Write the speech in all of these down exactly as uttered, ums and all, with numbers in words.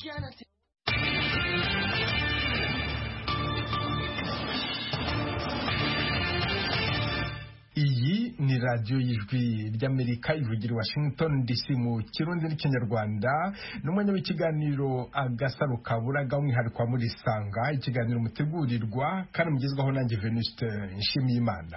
Iyi ni radio y'ijwi ry'Amerika ivugira Washington D C mu Kirundi n'Ikinyarwanda n'umwanya w'ikiganiro Agasaro Kaburaga umwihariko muri Sanga, ikiganiro mutegurirwa kandi mugezwaho nanjye Venuste Nshimiyimana.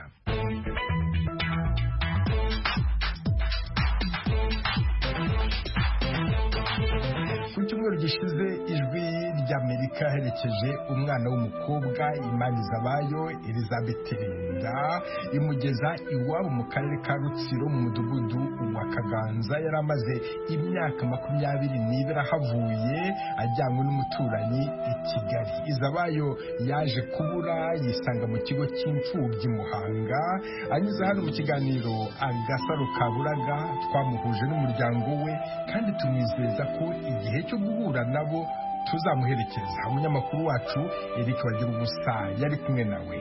Kucyumweru gishize ijwi ry'Amerika herekeje umwana w'umukobwa Imanizabayo Elizabeth Linda imugeza iwabo mu karere ka Rutsiro mu mudugudu wa Kaganza. Yari amaze imyaka makumyabiri n'ibiri ahavuye ajyanywe n'umuturanyi i Kigali. Izabayo yaje kubura yisanga mu kigo cy'imfubyi Muhanga. Anyuze hano mu kiganiro Agasaro Kaburaga twamuhuje n'umuryango we kandi tumwizeza ko igihe cyo guhura nabo tuzamuherekeza. Umunyamakuru wacu Eric Bagirubusa yari kumwe nawe.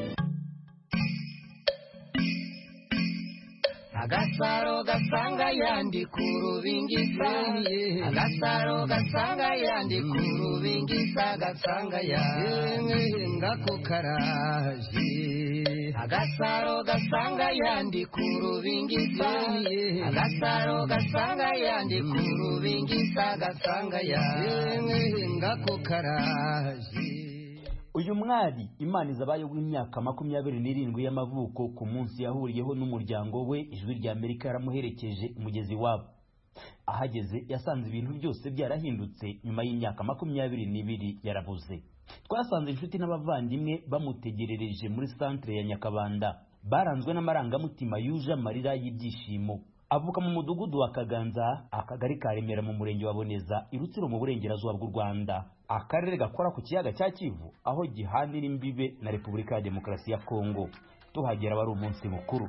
Agasaro gasanga yandi kurubingisa, Agasaro gasanga yandi kurubingisa, gasanga yandi ngakukaraje. Agasaro gasanga yandi kurubingisa, Agasaro gasanga yandi kurubingisa, gasanga yandi ngakukaraje. Uyu mwari Imanizabayo w'imyaka makumyabiri n'irindwi y'amavuko ku munsi yahuriyeho n'umuryango we, ijwi ry'Amerika yaramuherekeje umugezi wabo. Ahageze yasanze ibintu byose byarahindutse nyuma y'imyaka makumyabiri n'ibiri yarabuze. Twasanze inshuti n'abavandimwe bamutegerereje muri centre ya Nyakabanda, baranzwe n'amarangamutima yuje amarira y'ibyishimo. Avuka mu mudugudu wa Kaganza, akagari ka Remera mu murenge wa Boneza, i Rutsiro mu burengerazuba bw'u Rwanda, akarere gakora ku kiyaga cya Kivu, aho gihanira imbibe na Repubulika ya Demokarasi ya Kongo. Tuhagera bari umunsi mukuru.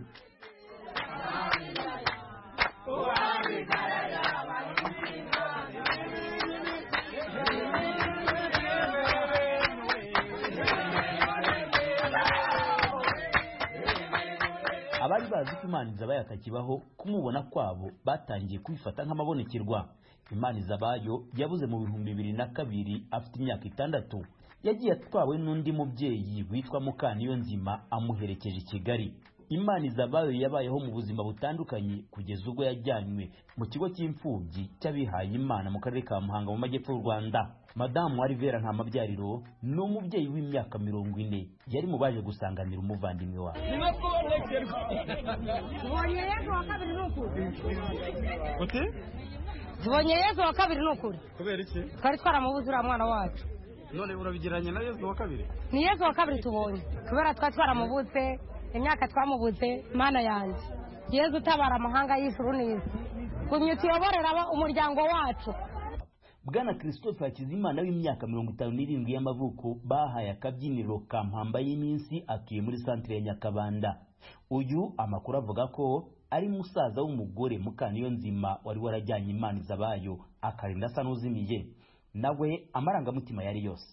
Abari bazi ko Imanizabayo atakibaho, kumubona kwabo batangiye kwifata nk'amabonekerwa. Imanizabayo yabuze mu bihumbi bibiri na kabiri afite imyaka itandatu. Yagiye atwawe n'undi mubyeyi witwa Mukaniyonzima amuherekeje i Kigali. Imanizabayo yabayeho mu buzima butandukanye kugeza ubwo yajyanywe mu kigo cy'imfubyi cy'abihaye Imana mu karere ka Muhanga mu majyepfo y'u Rwanda. Madamu Arivera Ntamabyariro ni umubyeyi w'imyaka mirongo ine, yari mu baje gusanganira umuvandimwe wawe. Zibonye Yesu wa kabiri n'ukuri. Kubera iki? Twari twaramubuze uriya mwana wacu. None urabigiranye na Yesu wa kabiri? Ni Yesu wa kabiri tubonye. Kubera twari twaramubuze, imyaka twamubuze, Mana yanjye. Yesu utabara amahanga y'ijuru n'isi. Kumye tuyoborera umuryango wacu. Bwana Christophe Hakizimana w'imyaka mirongo itanu n'irindwi y'amavuko bahaye akabyiniro ka Mpamba y'iminsi atuye muri centre ya Nyakabanda. Uyu amakuru avuga ko ari musaza w'umugore Mukaniyonzima wari warajyanye Imanizabayo akarinda asa n'uzimiye. Nawe amarangamutima yari yose.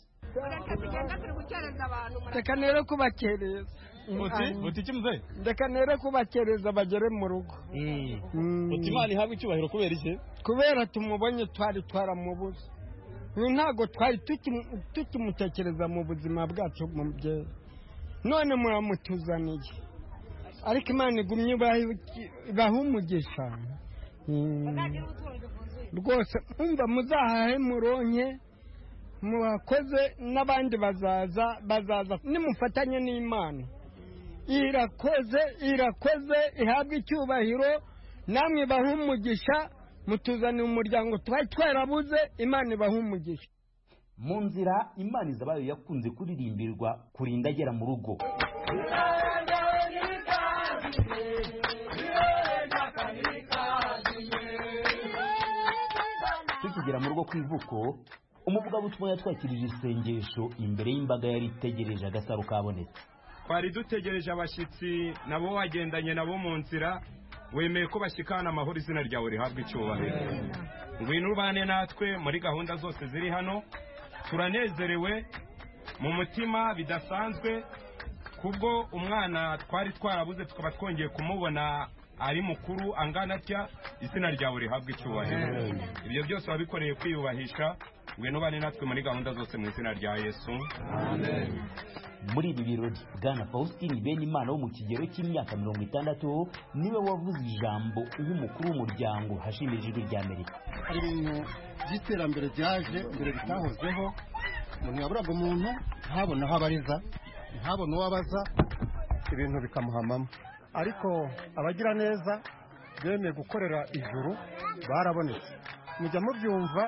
Reka nere kubakereza. Uti uti kimze? Reka nere kubakereza bagere mu rugo. Mm. Uti Imana ihabwe icyubahiro kubera iki? Kubera tumubonye twari twaramubuze. Ntago twari tutumutekereza mu buzima bwacu mu bye. None muramutuzaniye. Ariko Imana igumye bahumugisha. Rwose umva muzahahe muronke muwakoze n'abandi bazaza bazaza nimufatanye n'Imana. Irakoze irakoze ihabwe icyubahiro, namwe bahumugisha, mutuzaniye umuryango twari twarabuze, Imana bahumugisha. Mu nzira Imanizabayo yakunze kuririmbirwa kurinda agera mu rugo. Tukigera mu rugo kwivuko, umuvugabutumwa yatwakirije isengesho imbere y'imbaga yari itegereje Agasaro kabonetse. Twari dutegereje abashyitsi nabo wagendanye nabo mu nzira, wemeye ko bashyikana amahoro, izina ryawe rihabwa icyubahiro. Ngwino ubane natwe muri gahunda zose ziri hano. Turanezerewe mu mutima bidasanzwe kubwo umwana twari twarabuze tukaba twongeye kumubona ari mukuru angana atya, izina ryawe rihabwa icyubahiro. Ibyo byose wabikoreye kwiyubahisha, ngwino ubane natwe muri gahunda zose mu izina rya Yesu. Amen. Muri ibi birori Bwana Faustin Benimana wo mu kigero cy'imyaka mirongo itandatu niwe wavuze ijambo nk'umukuru w'umuryango hashimije ijwi rya Amerika. Hari ibintu by'iterambere byaje mbere bitahozeho, umuntu yaburaga umuntu ntabona aho abariza, ntabona uwo abaza, ibintu bikamuhamamo. Ariko abagira neza bemeye gukorera ijuru barabonetse. Mujya mubyumva,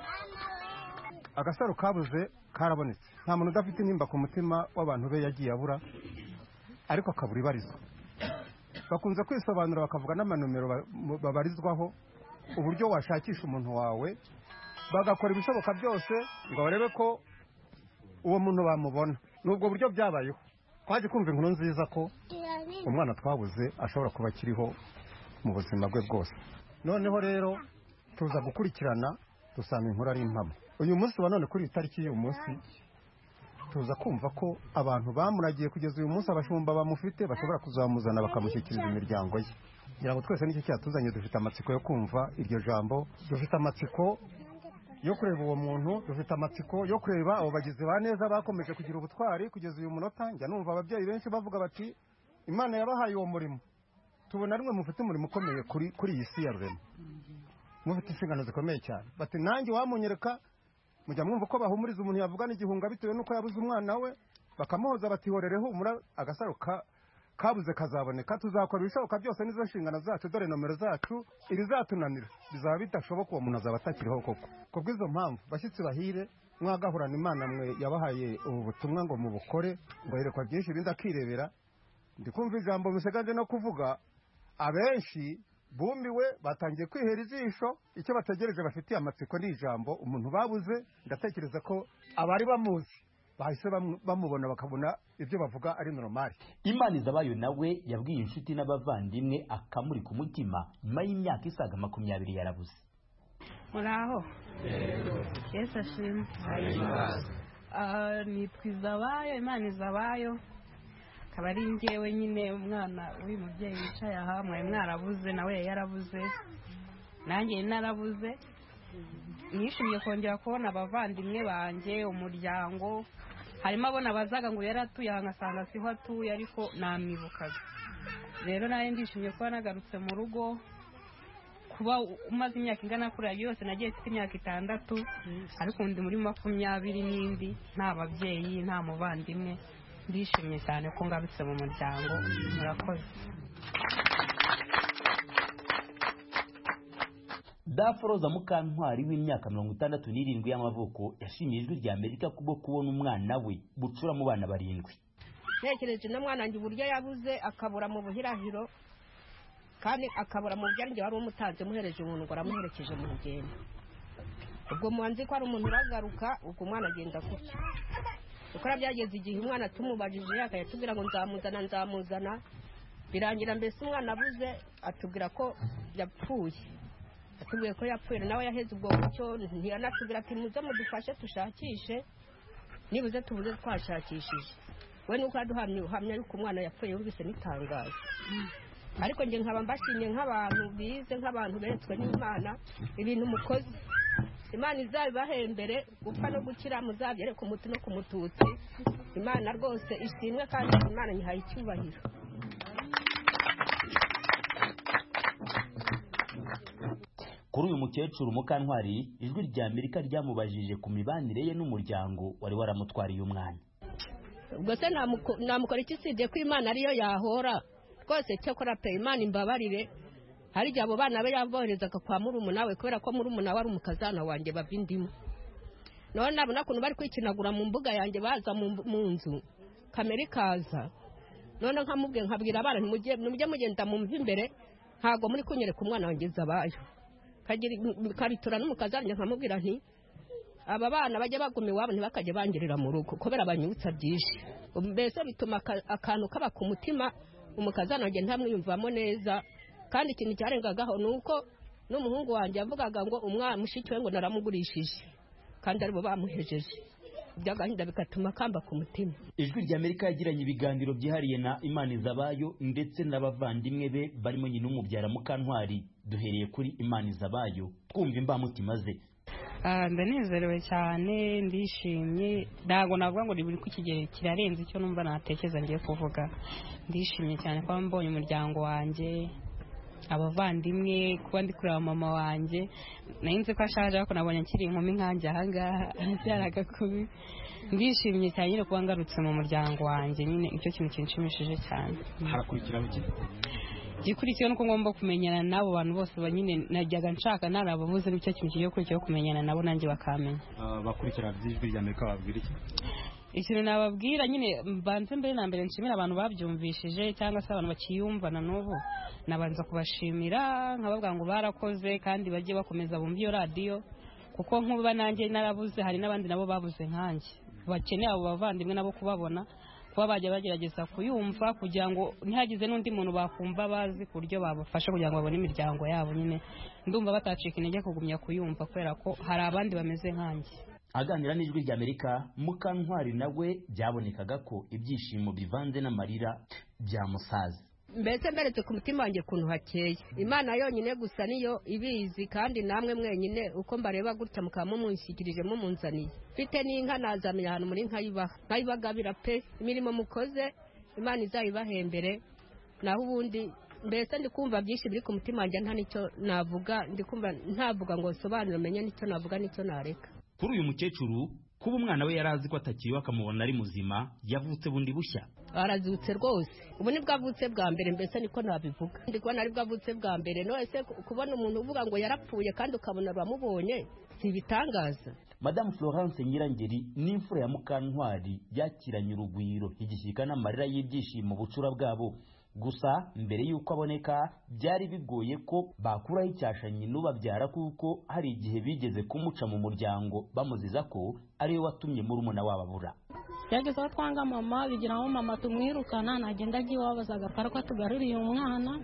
agasaro kabuze karabonetse. Nta muntu udafite intimba ku mutima w'abantu be yagiye abura, ariko akabura ibarizo. Bakunze kwisobanura bakavuga n'amanomero babarizwaho, uburyo washakisha umuntu wawe, bagakora ibishoboka byose ngo barebe ko uwo muntu bamubona. Nubwo buryo byabayeho, twaje kumva inkuru nziza ko umwana twabuze ashobora kuba akiriho mu buzima bwe bwose. Noneho rero tuza gukurikirana dusanga inkuru ari impamo. Uyu munsi wa none kuri itariki y'uyu munsi tuza kumva ko abantu bamuragiye kugeza uyu munsi abashumba bamufite bashobora kuzamuzana bakamushyikiriza imiryango ye. Ngira ngo twese n'icyo cyatuzanye, dufite amatsiko yo kumva iryo jambo, dufite amatsiko yo kureba uwo muntu, dufite amatsiko yo kureba abo bagizi ba neza bakomeje kugira ubutwari kugeza uyu munota. Njya numva ababyeyi benshi bavuga bati Imana yabahaye uwo murimo, tubona rimwe mufite umurimo ukomeye kuri kuri iyi si ya rurema, mufite inshingano zikomeye cyane. Bati nanjye wamunyereka. Mujya mwumva ko bahumuriza umuntu yavugana igihunga bitewe nuko yabuze umwana we, bakamuhoza batihorere humura, agasaro ka kabuze kazaboneka. Tuzakora ibishoboka byose n'izo nshingano zacu, dore nomero zacu iri zatunanira bizaba bidashoboka, uwo muntu azaba atakiriho koko. Kubw'izo mpamvu bashyitsi bahire, mwagahurana Imana mwe yabahaye ubu butumwa ngo mubukore, ngo yerekwa byinshi ibindi akirebera. Ndikumva ijambo musegaje no kuvuga, abenshi bumiwe batangiye kwihera ijisho, icyo bategereje bafitiye amatsiko ni ijambo umuntu babuze. Ndatekereza ko abari bamuzi bahise bamubona bakabona ibyo bavuga ari normal. Imanizabayo nawe yabwiye inshuti n'abavandimwe akamuri ku mutima nyuma y'imyaka isaga makumyabiri yarabuze. Muraho Yesu ashimwe. Nitwizabayo Imanizabayo, akaba ari njyewe nyine umwana w'uyu mubyeyi wicaye aha. Mwari mwarabuze, nawe yarabuze, nanjye narabuze. Nishimiye kongera kubona abavandimwe banjye, umuryango. Harimo abona bazaga ngo yaratuye aha ngasanga siho atuye, ariko namwibukaga. Rero nawe ndishimiye kuba nagarutse mu rugo, kuba umaze imyaka ingana kuriya yose. Nagiye mfite imyaka itandatu, ariko ndi muri makumyabiri n'indi, nta babyeyi nta muvandimwe. Ndishimye cyane ko ngarutse mu muryango. Murakoze. Daforoza Mukantwari w'imyaka mirongo itandatu n'irindwi y'amavuko yashimiye ijwi rya Amerika kubwo kubona umwana we bucura mu bana barindwi. Ntekereje na mwana wanjye uburyo yabuze, akabura mu buhirahiro, kandi akabura mu byanjye wari umutanze muhereje umuntu ngo aramuherekeje mu rugendo. Ubwo muhanzi ko ari umuntu uragaruka, ubwo umwana agenda gutya. Ukora byageze igihe umwana tumubajije akayatubwira ngo nzamuzana nzamuzana birangira mbese umwana abuze, atubwira ko yapfuye. Atubwiye ko yapfuye, nawe yaheze ubwo bucyo, ntiyanatubwira ati muze mudufashe tushakishe, nibuze tubuze twashakishije. We nuko yaduhamye uhamya yuko umwana yapfuye, yumvise nitangaje. Ariko nge nkaba mbashimye nk'abantu bize, nk'abantu beretswe n'Imana ibintu mukoze. Imana izabibahembere, gupfa no gukira muzabyere ku muti no ku mututsi. Imana rwose ishimwe, kandi Imana nyihaye icyubahiro. Kuri uyu mukecuru Mukantwari, ijwi rya Amerika ryamubajije ku mibanire ye n'umuryango wari waramutwariye umwana. Ubwo se namukora iki sibye ko Imana ariyo yahora rwose, cyakora pe Imana imbabarire. Hari igihe abo bana be yaboherezaga kwa murumuna we, kubera ko murumuna wari umukazana wanjye bava indimu. None nabona kuntu bari kwikinagura mu mbuga yanjye, baza mu nzu, kamera ikaza. None nkamubwiye nkabwira abana ntimujye mugenda mu mva imbere, ntago muri kunyereka umwana wanjye Zabayo. Karitura n'umukazana nkamubwira nti aba bana bajye baguma iwabo ntibakajye bangirira mu rugo, kubera banyutsa byinshi. Mbese bituma akantu kaba ku mutima, umukazana wanjye ntamwiyumvamo neza. Kandi ikintu cyarengagaho nuko n'umuhungu wanjye yavugaga ngo umwana mushiki we ngo naramugurishije, kandi aribo bamuhejeje. Byagahinda bikatuma kamba ku mutima. Ijwi rya Amerika yagiranye ibiganiro byihariye na Imanizabayo ndetse n'abavandimwe be barimo nyina umubyara Mukantwari. Duhereye kuri Imanizabayo twumva imbamutima ze. ndanezerewe cyane ndishimye ntabwo navuga ngo buri ku kigero kirarenze icyo numva natekereza ngiye kuvuga ndishimye cyane kuba mbonye umuryango wanjye abavandimwe kuba ndi kureba mama wanjye nahinze ko ashaje ariko nabonye akiri inkumi nkanjye ahangaha byaragakubi ndishimye cyane nyine kuba ngarutse mu muryango wanjye nyine nicyo kintu kinshimishije cyane. harakurikiraho iki gikurikiye nuko ngomba kumenyana nabo bantu bose banyine najyaga nshaka narababuze nicyo kintu kigiye gukurikiyeho kumenyana nabo nanjye bakamenya. bakurikira by'ijwi rya Amerika babwira iki? ikintu nababwira nyine mbanze mbere na mbere nshimira abantu babyumvishije cyangwa se abantu bakiyumvana n'ubu nabanza kubashimira nkababwira ngo barakoze kandi bagiye bakomeza bumva iyo radiyo kuko nk'uba nanjye narabuze hari n'abandi nabo babuze nkanjye bakeneye abo bavandimwe nabo kubabona kuba bajya bagerageza kuyumva kugira ngo ntihagize n'undi muntu bakumva bazi ku buryo babafasha kugira ngo babone imiryango yabo nyine ndumva batacika intege kugumya kuyumva kubera ko hari abandi bameze nkanjye. aganira n'ijwi rya Amerika Mukantwari nawe byabonekaga ko ibyishimo bivanze n'amarira byamusaze. mbese mberetse ku mutima wanjye ukuntu hakeye Imana yonyine gusa niyo ibizi kandi namwe mwenyine uko mbareba gutya mukaba mumushyikirije mumunzaniye mfite n'inka nazamiye ahantu muri nkayibaha nkayibagabira pe imirimo mukoze Imana izayibahembere naho ubundi mbese ndi kumva byinshi biri ku mutima wanjye nta nicyo navuga ndi kumva ntavuga ngo nsobanure menye nicyo navuga nicyo nareka. Kuri uyu mukecuru kuba umwana we yarazi ko atakiriwe akamubona ari muzima yavutse bundi bushya. arazutse rwose ubu nibwo avutse bwa mbere mbese niko nabivuga ndi kubona aribwo avutse bwa mbere nose kubona umuntu uvuga ngo yarapfuye kandi ukabona bamubonye ntibitangaza. Madame Florence Nyirangeri n'imfura ya Mukantwari yakiranye urugwiro igishyika n'amarira y'ibyishimo bucura bwabo gusa mbere y'uko aboneka byari bigoye ko bakuraho icyashanyi n'ubabyara kuko hari igihe bigeze kumuca mu muryango bamuziza ko ariwe watumye murumuna wabo abura. yageze aho twanga mama bigira aho mama tumwirukana nagenda agiye wabaza agapara ko tugaruriye umwana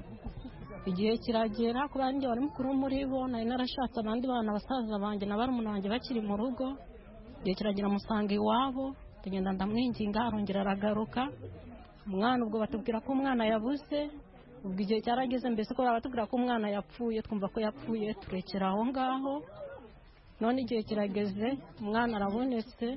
igihe kiragera kuba njye wari mukuru muri bo nari narashatse abandi bana basaza banjye na barumuna banjye bakiri mu rugo igihe kiragira musanga iwabo tugenda ndamwinginga arongera aragaruka umwana ubwo batubwira ko umwana yabuze ubwo igihe cyarageze mbese ko batubwira ko umwana yapfuye twumva ko yapfuye turekera aho ngaho none igihe kirageze umwana arabonetse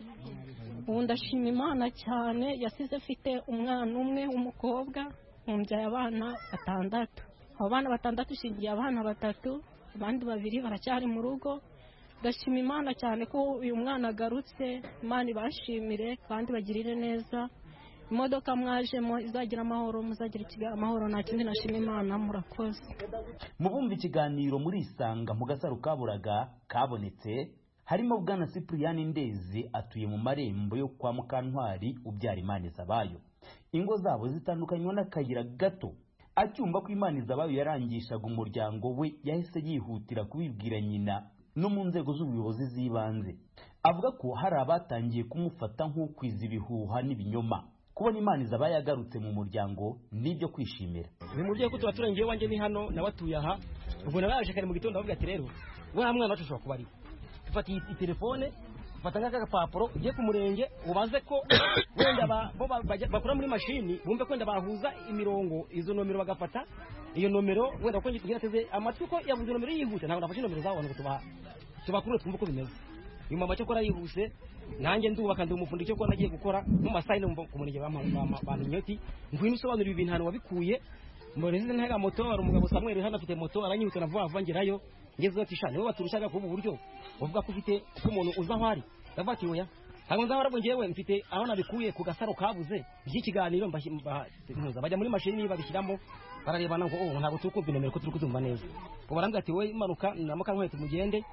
ubu ndashima Imana cyane yasize afite umwana umwe w'umukobwa mubyaye abana batandatu abo bana batandatu ishingiye abana batatu abandi babiri baracyari mu rugo ndashima Imana cyane ko uyu mwana agarutse Imana ibashimire kandi bagirire neza imodoka mwajemo izagira amahoro muzagira ikiga amahoro nta kindi nashima Imana murakoze. Mu bumva ikiganiro muri Isanga mu gasaro kaburaga kabonetse harimo bwana Cyprien Ndezi atuye mu marembo yo kwa Mukantwari ubyara Imanizabayo ingo zabo zitandukanywa n'akayira gato acyumva ko Imanizabayo yarangishaga umuryango we yahise yihutira kubibwira nyina no mu nzego z'ubuyobozi z'ibanze avuga ko hari abatangiye kumufata nk'ukwiza ibihuha n'ibinyoma kubona Imanizabayo yagarutse mu muryango nibyo kwishimira. Ni mu byo ko tuba turengeye wanjye ni hano nabatuye aha ubwo nabaje kare mu gitondo bavuga ati rero wa mwana wacu ushobora kuba ari ufata iyi telefone ufata nk'agapapuro ugiye ku murenge ubaze ko wenda bakora muri mashini bumve ko wenda bahuza imirongo izo nomero bagafata iyo nomero wenda ko ngirateze amatwi ko yavuze nomero yihuta ntabwo nafashe nomero zawo ngo tuba tubakuru twumva ko bimeze uyu mama cyo kora yihuse nanjye ndubaka ndi umufundi cyo ko nagiye gukora mu masayine mu murenge bamanyoti ngwino usobanura ibintu hano wabikuye mureze ntaga moto ari umugabo Samuel hano afite moto aranyihuta na vuba vuba ngerayo ngeze ati shane wowe baturushaga kubu buryo uvuga ko ufite ko umuntu uza ahari ndavuga ati oya ntabwo nzahora bwo ngewe mfite aho nabikuye ku gasaro kabuze by'ikiganiro mbashimba bajya muri mashini babishyiramo bararebana ngo oh ntabwo turi kumva nomero ko turi kuzumva neza ngo barambwira ati wowe imanuka na Mukantwari mugende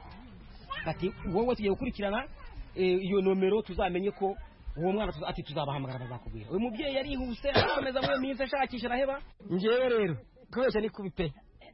ati wowe tugiye gukurikirana iyo nomero tuzamenye ko uwo mwana ati tuzabahamagara bazakubwira uyu mubyeyi yarihuse akomeza mu minsi ashakisha araheba ngewe rero kwese ni kubipe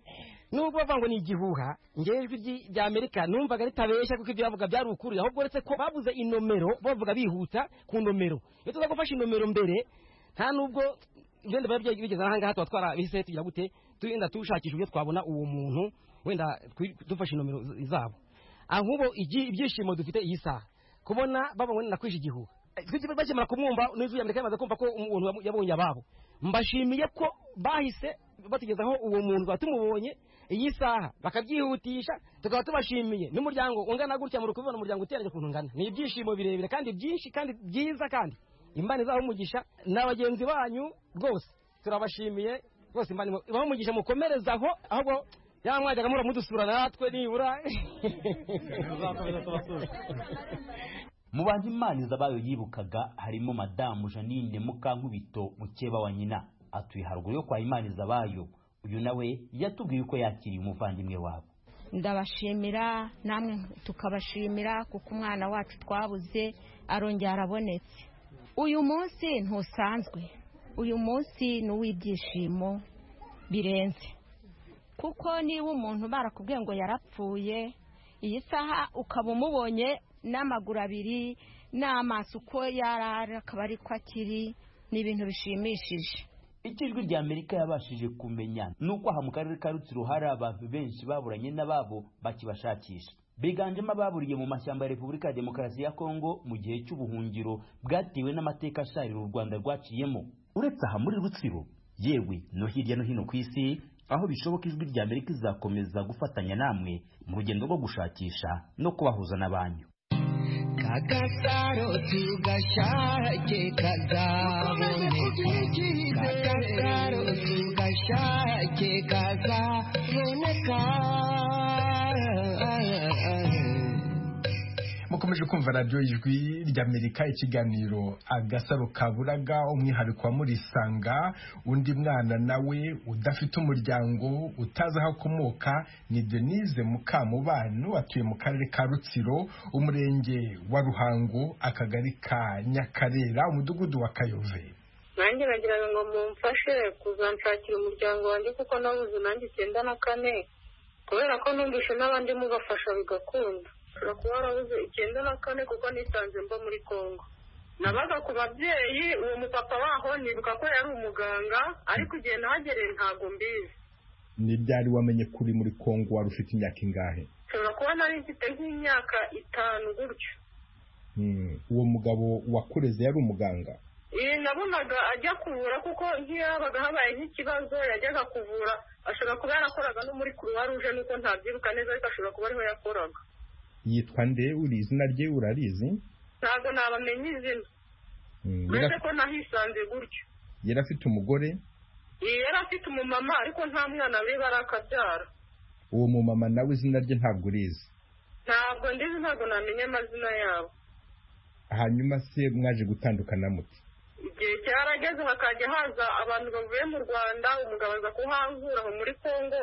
nubwo bavuga ngo ni igihuha ngewe ijwi rya Amerika numvaga ritabeshya kuko ibyo bavuga byari ukuri ahubwo uretse ko babuze inomero bavuga bihuta ku nomero iyo tuza gufasha inomero mbere nta nubwo wenda babyeyi bigeze aha ngaha tuba twarabise tugira gute tugenda tushakisha uburyo twabona uwo muntu wenda dufashe inomero zabo ahubwo ibyishimo dufite iyi saha kubona babonye nakwisha igihuha bakimara kumwumva n'ijwi Amerika yamaze kumva ko umuntu yabonye ababo mbashimiye ko bahise batugezaho uwo muntu batumubonye iyi saha bakabyihutisha tukaba tubashimiye n'umuryango ungana gutya muri kubibona umuryango uteranye kuntu ungana ni ibyishimo birebire kandi byinshi kandi byiza kandi Imana izaho umugisha n'abagenzi banyu rwose turabashimiye rwose Imana ibaho umugisha mukomerezaho ahubwo yamwajyaga mura mudusura natwe nibura mu bantu Imana izabayo yibukaga harimo madamu Janine Mukankubito mukeba wa nyina atuye haruguru yo kwa Imana izabayo. Uyu nawe yatubwiye uko yakiriye umuvandimwe wabo. Ndabashimira namwe tukabashimira kuko umwana wacu twabuze arongera arabonetse. Uyu munsi ntusanzwe, uyu munsi ni uw'ibyishimo birenze, kuko niba umuntu barakubwiye ngo yarapfuye iyi saha ukaba umubonye n'amaguru abiri n'amaso uko yarara akaba ari ko akiri, ni ibintu bishimishije. Ikijwi rya Amerika yabashije kumenya nuko aha mu karere ka Rutsiro hari abantu benshi baburanye n'ababo bakibashakisha, biganjemo ababuriye mu mashyamba ya Repubulika ya Demokarasi ya Kongo mu gihe cy'ubuhungiro bwatewe n'amateka asharira u Rwanda rwaciyemo. Uretse aha muri Rutsiro, yewe no hirya no hino ku isi, aho bishoboka ijwi rya Amerika izakomeza gufatanya namwe mu rugendo rwo gushakisha no kubahuza n'abanyu. Kagasaro tugashake kazaboneka, Kagasaro tugashake kazaboneka. Mukomeje kumva radio ijwi ry'Amerika, ikiganiro Agasaro Kaburaga, umwihariko wa Murisanga. Undi mwana nawe udafite umuryango utazi aho akomoka ni Denise Mukamubano, atuye mu karere ka Rutsiro, umurenge wa Ruhango, akagari ka Nyakarera, umudugudu wa Kayove. Nanjye nagiraga ngo mumfashe kuzanshakira umuryango wanjye kuko nabuze nanjye icyenda na kane, kubera ko numvise n'abandi mubafasha bigakunda. Ushobora kuba warabuze icyenda na kane kuko nisanze mba muri Kongo. Nabaga ku babyeyi, uwo mupapa waho nibuka ko yari umuganga, ariko igihe nahagereye ntago mbizi. Ni ryari wamenye kuri muri Kongo wari ufite imyaka ingahe? Ushobora kuba nari mfite nk'imyaka itanu gutyo. Hmm. Uwo mugabo wakureze yari umuganga? Iyi nabonaga ajya kuvura kuko ntiyabaga habaye nk'ikibazo yajyaga kuvura. Ashobora kuba yarakoraga no muri Croix Rouge nuko ntabyibuka neza, ariko ashobora kuba ariho yakoraga. Yitwa nde? Uri izina rye urarizi? Ntabwo nabamenye izina. Mbese ko nahisanze gutyo. Yari afite umugore? Yari afite umumama ariko nta mwana we barakabyara. Uwo mumama nawe izina rye ntabwo urizi? Ntabwo ndizi, ntabwo namenye amazina yabo. Hanyuma se mwaje gutandukana muti? Igihe cyarageze hakajya haza abantu bavuye mu Rwanda, umugabo aza kuhankura aho muri Kongo.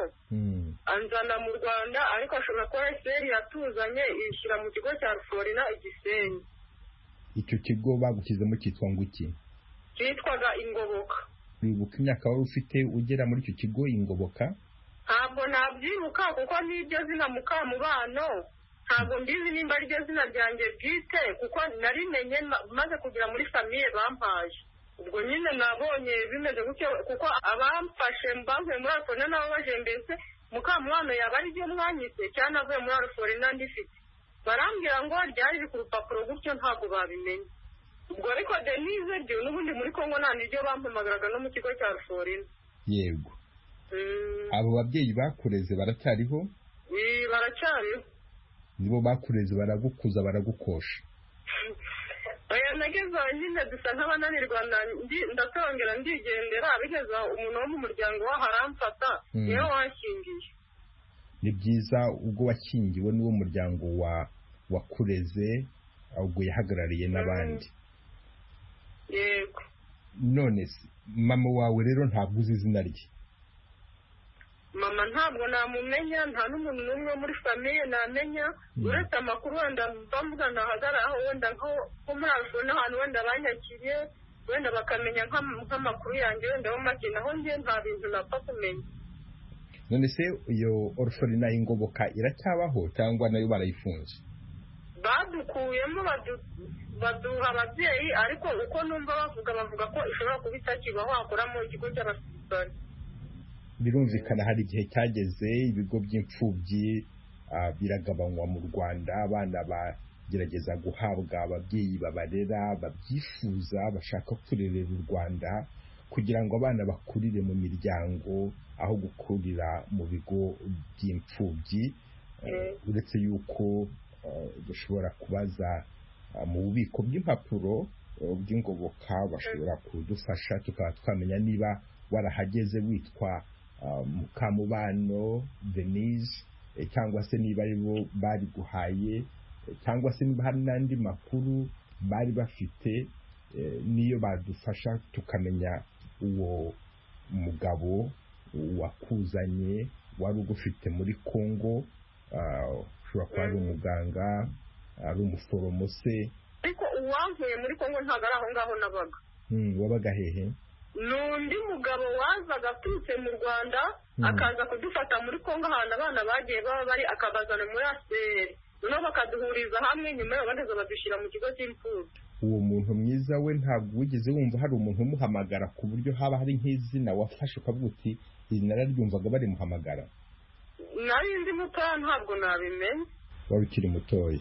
Anzana mu Rwanda, ariko ashobora kuba eseri yatuzanye ishyira mu kigo cya Ruforina Igisenyi. Icyo kigo bagukizemo cyitwa nguki? Cyitwaga Ingoboka. Wibuka imyaka wari ufite ugera muri icyo kigo Ingoboka? Ntabwo nabyibuka kuko n'iryo zina Mukamubano ntabwo mbizi nimba ari ryo zina ryanjye bwite, kuko narimenye maze kugera muri famiye bampaje. Ubwo nyine nabonye bimeze gutyo kuko abamfashe mbavuye muri Ruforina nabo baje mbese Mukamubano yaba ari ryo mwanyise cyane avuye muri Ruforina ndifite. Barambwira ngo ryari riri ku rupapuro gutyo ntabwo babimenye. Ubwo ariko Denise ryo n'ubundi muri Kongo nta niryo bampamagaraga no mu kigo cya Ruforina. Yego. Abo babyeyi bakureze baracyariho? Ee, baracyariho. Nibo bakureze baragukuza baragukosha? Oya, nageze nyine dusa nk'abananirwa ndatongera ndigendera, bigeze umuntu wo mu muryango waho aramfata niyo washyingiye. Ni byiza ubwo washyingiwe n'uwo muryango wa wakureze ahubwo yahagarariye n'abandi. Yego. None se mama wawe rero ntabwo uzi izina rye? Mama ntabwo namumenya, nta n'umuntu n'umwe muri famiye namenya, uretse amakuru wenda mbavuga nahagaraho wenda nko muri Ruforina ahantu wenda banyakiriye, wenda bakamenya nk'amakuru yanjye wenda bo make, naho njye nta bintu napfa kumenya. None se iyo Ruforina y'Ingoboka iracyabaho cyangwa nayo barayifunze? Badukuyemo baduha ababyeyi, ariko uko numva bavuga bavuga ko ishobora kuba itakibaho hakoramo ikigo cy'abasirikare. Birumvikana hari igihe cyageze ibigo by'imfubyi biragabanywa mu Rwanda, abana bagerageza guhabwa ababyeyi babarera babyifuza bashaka kurerera u Rwanda. kugira ngo abana bakurire mu miryango aho gukurira mu bigo by'imfubyi. Uretse yuko dushobora kubaza mu bubiko bw'impapuro bw'ingoboka bashobora kudufasha tukaba twamenya niba warahageze witwa Mukamubano Denise cyangwa se niba aribo bari guhaye cyangwa se niba hari n'andi makuru bari bafite, niyo badufasha tukamenya uwo mugabo wakuzanye wari ugufite muri Kongo. Ushobora kuba ari umuganga, ari umuforomo se. Ariko uwankuye muri Kongo ntabwo ari aho ngaho nabaga. Wabaga hehe? N'undi mugabo wazaga aturutse mu Rwanda akaza kudufata muri Kongo ahantu abana bagiye baba bari, akabazana muri aseri, noneho bakaduhuriza hamwe, nyuma yo bageze badushyira mu kigo cy'imfubyi. Uwo muntu mwiza we ntabwo wigeze wumva hari umuntu umuhamagara ku buryo haba hari nk'izina wafashe ukavuga uti iri nararyumvaga bari muhamagara? Nari ndi mutoya ntabwo nabimenye. Wari ukiri mutoya?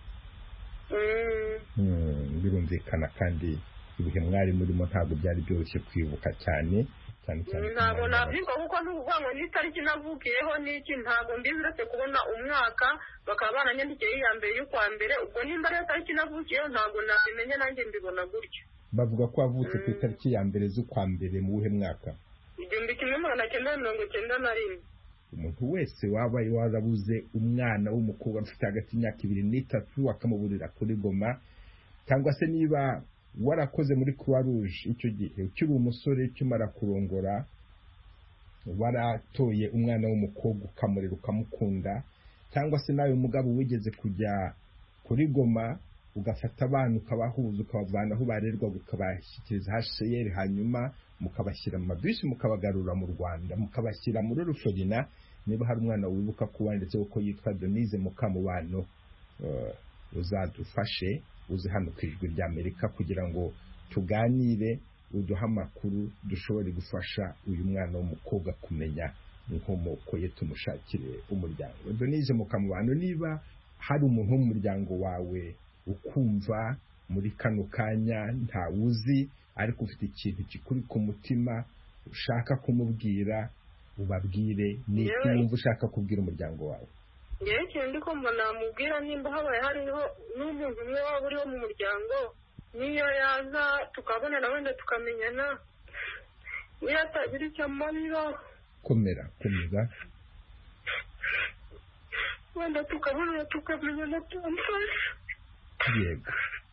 Birumvikana kandi ibihe mwari murimo ntabwo byari byoroshye kwibuka cyane cyane cyane. Ntabwo nabyibuka kuko n'uvuga ngo n'itariki navukiyeho n'iki ntabwo mbizi, uretse kubona umwaka bakaba baranyandikiye iya mbere y'ukwa mbere, ubwo nimba ariyo tariki navukiyeho ntabwo nabimenye, nanjye mbibona gutyo. Bavuga ko wavutse ku itariki ya mbere z'ukwa mbere mu wuhe mwaka? igihumbi kimwe magana cyenda mirongo cyenda na rimwe. Umuntu wese waba warabuze umwana w'umukobwa ufite hagati y'imyaka ibiri n'itatu akamuburira kuri Goma, cyangwa se niba warakoze muri Croix Rouge icyo gihe ukiri umusore ukimara kurongora, waratoye umwana w'umukobwa ukamurera ukamukunda, cyangwa se nawe umugabo wigeze kujya kuri Goma ugafata abana ukabahuza ukabavana aho barerwa ukabashyikiriza H C R, hanyuma mukabashyira mu mabisi mukabagarura mu Rwanda mukabashyira muri Rusorina. Niba hari umwana wibuka ko wanditseho ko yitwa Denise Mukamubano, uh, uzadufashe uzi hano ku Ijwi ry'Amerika kugira ngo tuganire, uduha amakuru dushobore gufasha uyu mwana w'umukobwa kumenya inkomoko ye, tumushakire umuryango. Denise Mukamubano, niba hari umuntu wo mu muryango wawe ukumva muri kano kanya ntawuzi ariko ufite ikintu kikuri ku mutima ushaka kumubwira, ubabwire. Ni iki wumva ushaka kubwira umuryango wawe? Ngewe ikintu ndi kumva namubwira, nimba habaye hariho n'umuntu umwe waba uriho mu muryango, niyo yaza tukabonana wenda tukamenyana, niyo atagira icyo amarira, komera komeza, wenda tukabonana tukamenyana tumfasha. Yego,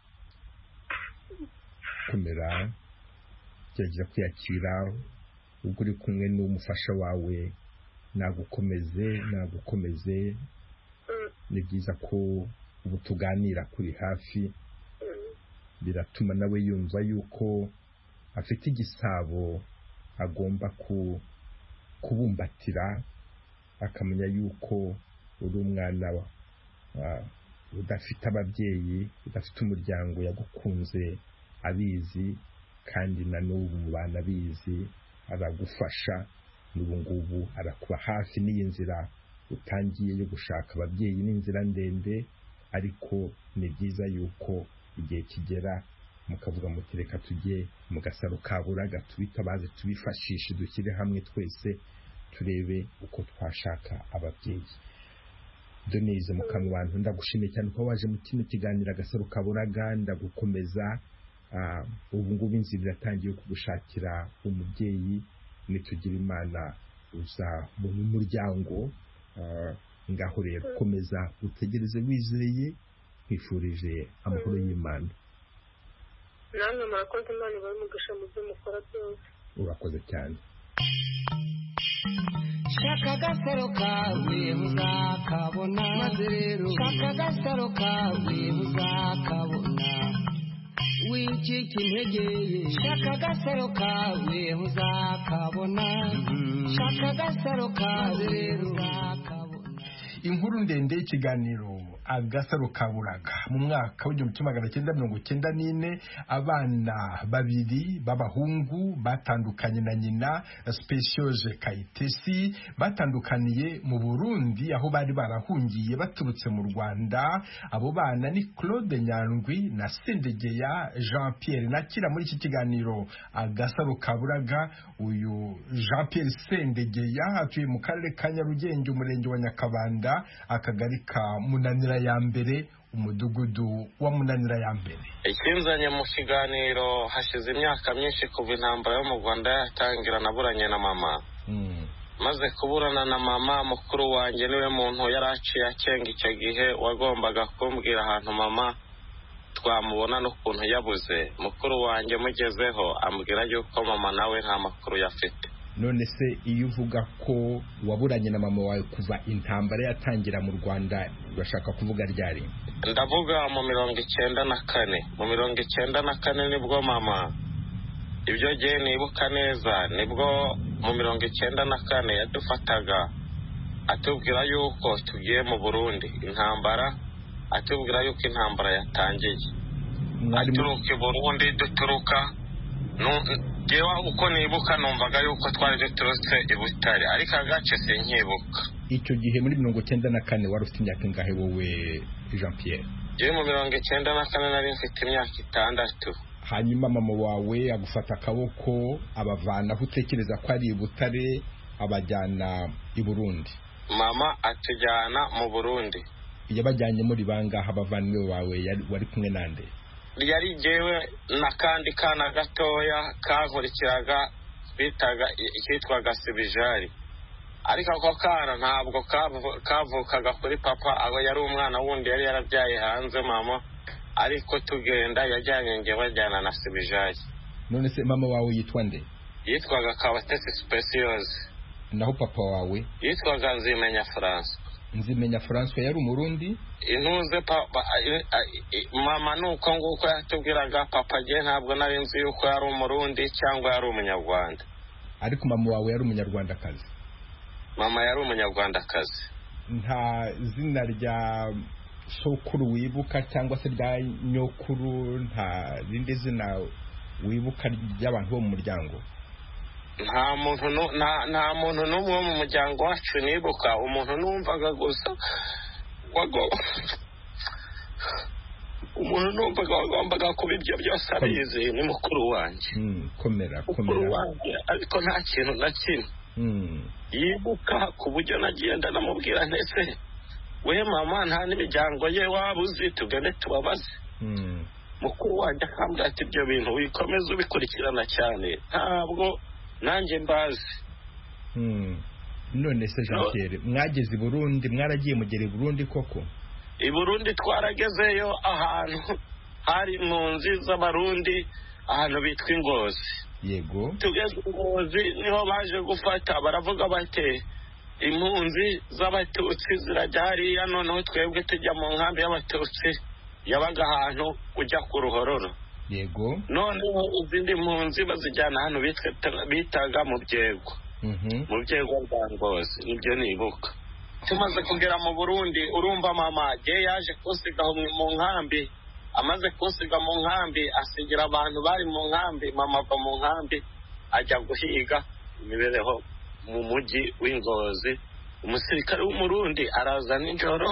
komera, gerageza kwiyakira. Ubwo uri kumwe n'umufasha wawe nagukomeze nagukomeze. Ni byiza ko ubu tuganira kuri hafi, biratuma nawe yumva yuko afite igisabo agomba kubumbatira, akamenya yuko uri umwana wa udafite ababyeyi, udafite umuryango, yagukunze abizi, kandi na n'ubu mu bana bizi aragufasha. N'ubu ngubu arakuba hafi. N'iyi nzira utangiye yo gushaka ababyeyi ni inzira ndende, ariko ni byiza yuko igihe kigera mukavuga muti reka tujye mu gasaro ka Buraga tubitabaze, tubifashishe, dushyire hamwe twese turebe uko twashaka ababyeyi. Denise Mukamubano, ndagushimiye cyane ko waje mu kino kiganiro agasaro ka Buraga. Ndagukomeza. Ubu ngubu inzira iratangiye kugushakira umubyeyi, nitugira Imana uza mu muryango. Ngaho rero komeza utegereze wizeye, kwifurije amahoro y'Imana. Namwe murakoze, Imana ibahe umugisha mu byo mukora byose. Urakoze cyane. Shaka agasaro kawe uzakabona, maze rero shaka agasaro kawe uzakabona, wicika intege. Shaka agasaro kawe uzakabona, shaka agasaro kawe rero uzakabona. Inkuru ndende y'ikiganiro Agasaro Kaburaga. Mu mwaka w'igihumbi kimwe magana cyenda mirongo cyenda n'ine abana babiri b'abahungu batandukanye na nyina Speciose Kayitesi batandukaniye mu Burundi aho bari barahungiye baturutse mu Rwanda. Abo bana ni Claude Nyandwi na Sendegeya Jean Pierre. Nakira muri iki kiganiro Agasaro Kaburaga uyu Jean Pierre Sendegeya atuye mu karere ka Nyarugenge umurenge wa Nyakabanda akagari ka Munanira ya mbere umudugudu wa Munanira ya mbere. Ikinzanye mu kiganiro hashize imyaka myinshi kuva intambara yo mu Rwanda yatangira naburanye na mama. Mm. Maze kuburana na mama mukuru wanjye niwe muntu yaraciye akenga icyo gihe wagombaga kumbwira ahantu mama twamubona n'ukuntu yabuze. Mukuru wanjye mugezeho ambwira yuko mama nawe nta makuru yafite. None se iyo uvuga ko waburanye na mama wawe kuva intambara yatangira mu Rwanda urashaka kuvuga ryari? Ndavuga mu mirongo icyenda na kane. Mu mirongo icyenda na kane nibwo mama ibyo gihe nibuka neza nibwo mu mirongo icyenda na kane yadufataga atubwira yuko tugiye mu Burundi intambara, atubwira yuko intambara yatangiye. Aturuka i Burundi duturuka Jewa uko nibuka numvaga yuko twari duturutse i Butare ariko agace sinkibuka. Icyo gihe muri mirongo cyenda na kane wari ufite imyaka ingahe wowe Jean Pierre? Jewe mu mirongo cyenda na kane nari mfite imyaka itandatu. Hanyuma mama wawe agufata akaboko abavana aho utekereza ko ari i Butare abajyana i Burundi. Mama atujyana mu Burundi. Yabajyanye muri bangaha abavaniwe wawe wari kumwe nande? Yari jewe nakandi kana gatoya kankurikiraga bitaga ikitwaga Sibijari. Ariko ako kana ntabwo kavukaga kuri papa aho yari umwana wundi yari yarabyaye hanze mama, ariko tugenda yajyanye nge bajyana na Sibijari. None se mama wawe yitwa nde? Yitwaga Kabatesi Speciose. Naho papa wawe? Yitwaga Nzimenya France. Nzimenya France yari umurundi? Intuze papa mama nuko nguko yatubwiraga, papa je ntabwo nari nzi yuko yari umurundi cyangwa yari umunyarwanda. Ariko mama wawe yari umunyarwandakazi? Mama yari umunyarwandakazi. Nta zina rya sokuru wibuka cyangwa se rya nyokuru, nta rindi zina wibuka ry'abantu bo mu muryango? Nta muntu nta nta muntu n'umwe mu muryango wacu nibuka. Umuntu numvaga gusa wago umuntu numvaga wagombaga kuba ibyo byose abizi ni mukuru wanjye. Mm, komera komera. Ariko nta kintu na kimwe Mm. yibuka ku buryo nagenda namubwira ntese we mama nta n'imiryango ye wabuzi tugende tubabaze. Mm. Mukuru wanjye akambwira ati ibyo bintu wikomeza ubikurikirana cyane ntabwo nanjye mbazi. Mm. None se Jean Pierre mwageze i Burundi, mwaragiye mugere i Burundi koko? I Burundi twaragezeyo ahantu hari impunzi z'abarundi ahantu bitwa Ingozi. Yego. Tugeze Ingozi niho baje gufata baravuga bate impunzi z'abatutsi zirajya hariya, noneho twebwe tujya mu nkambi y'abatutsi yabaga ahantu ujya ku Ruhororo. Yego. Noneho izindi mpunzi bazijyana hano bitaga mu Byego. Mhm. Mu Byego bwa Ngozi nibyo nibuka. Tumaze kugera mu Burundi urumva mama je yaje kusiga mu nkambi, amaze kusiga mu nkambi asigira abantu bari mu nkambi. Mama ava mu nkambi ajya guhiga imibereho mu mujyi w'Ingozi. Umusirikare w'umurundi araza nijoro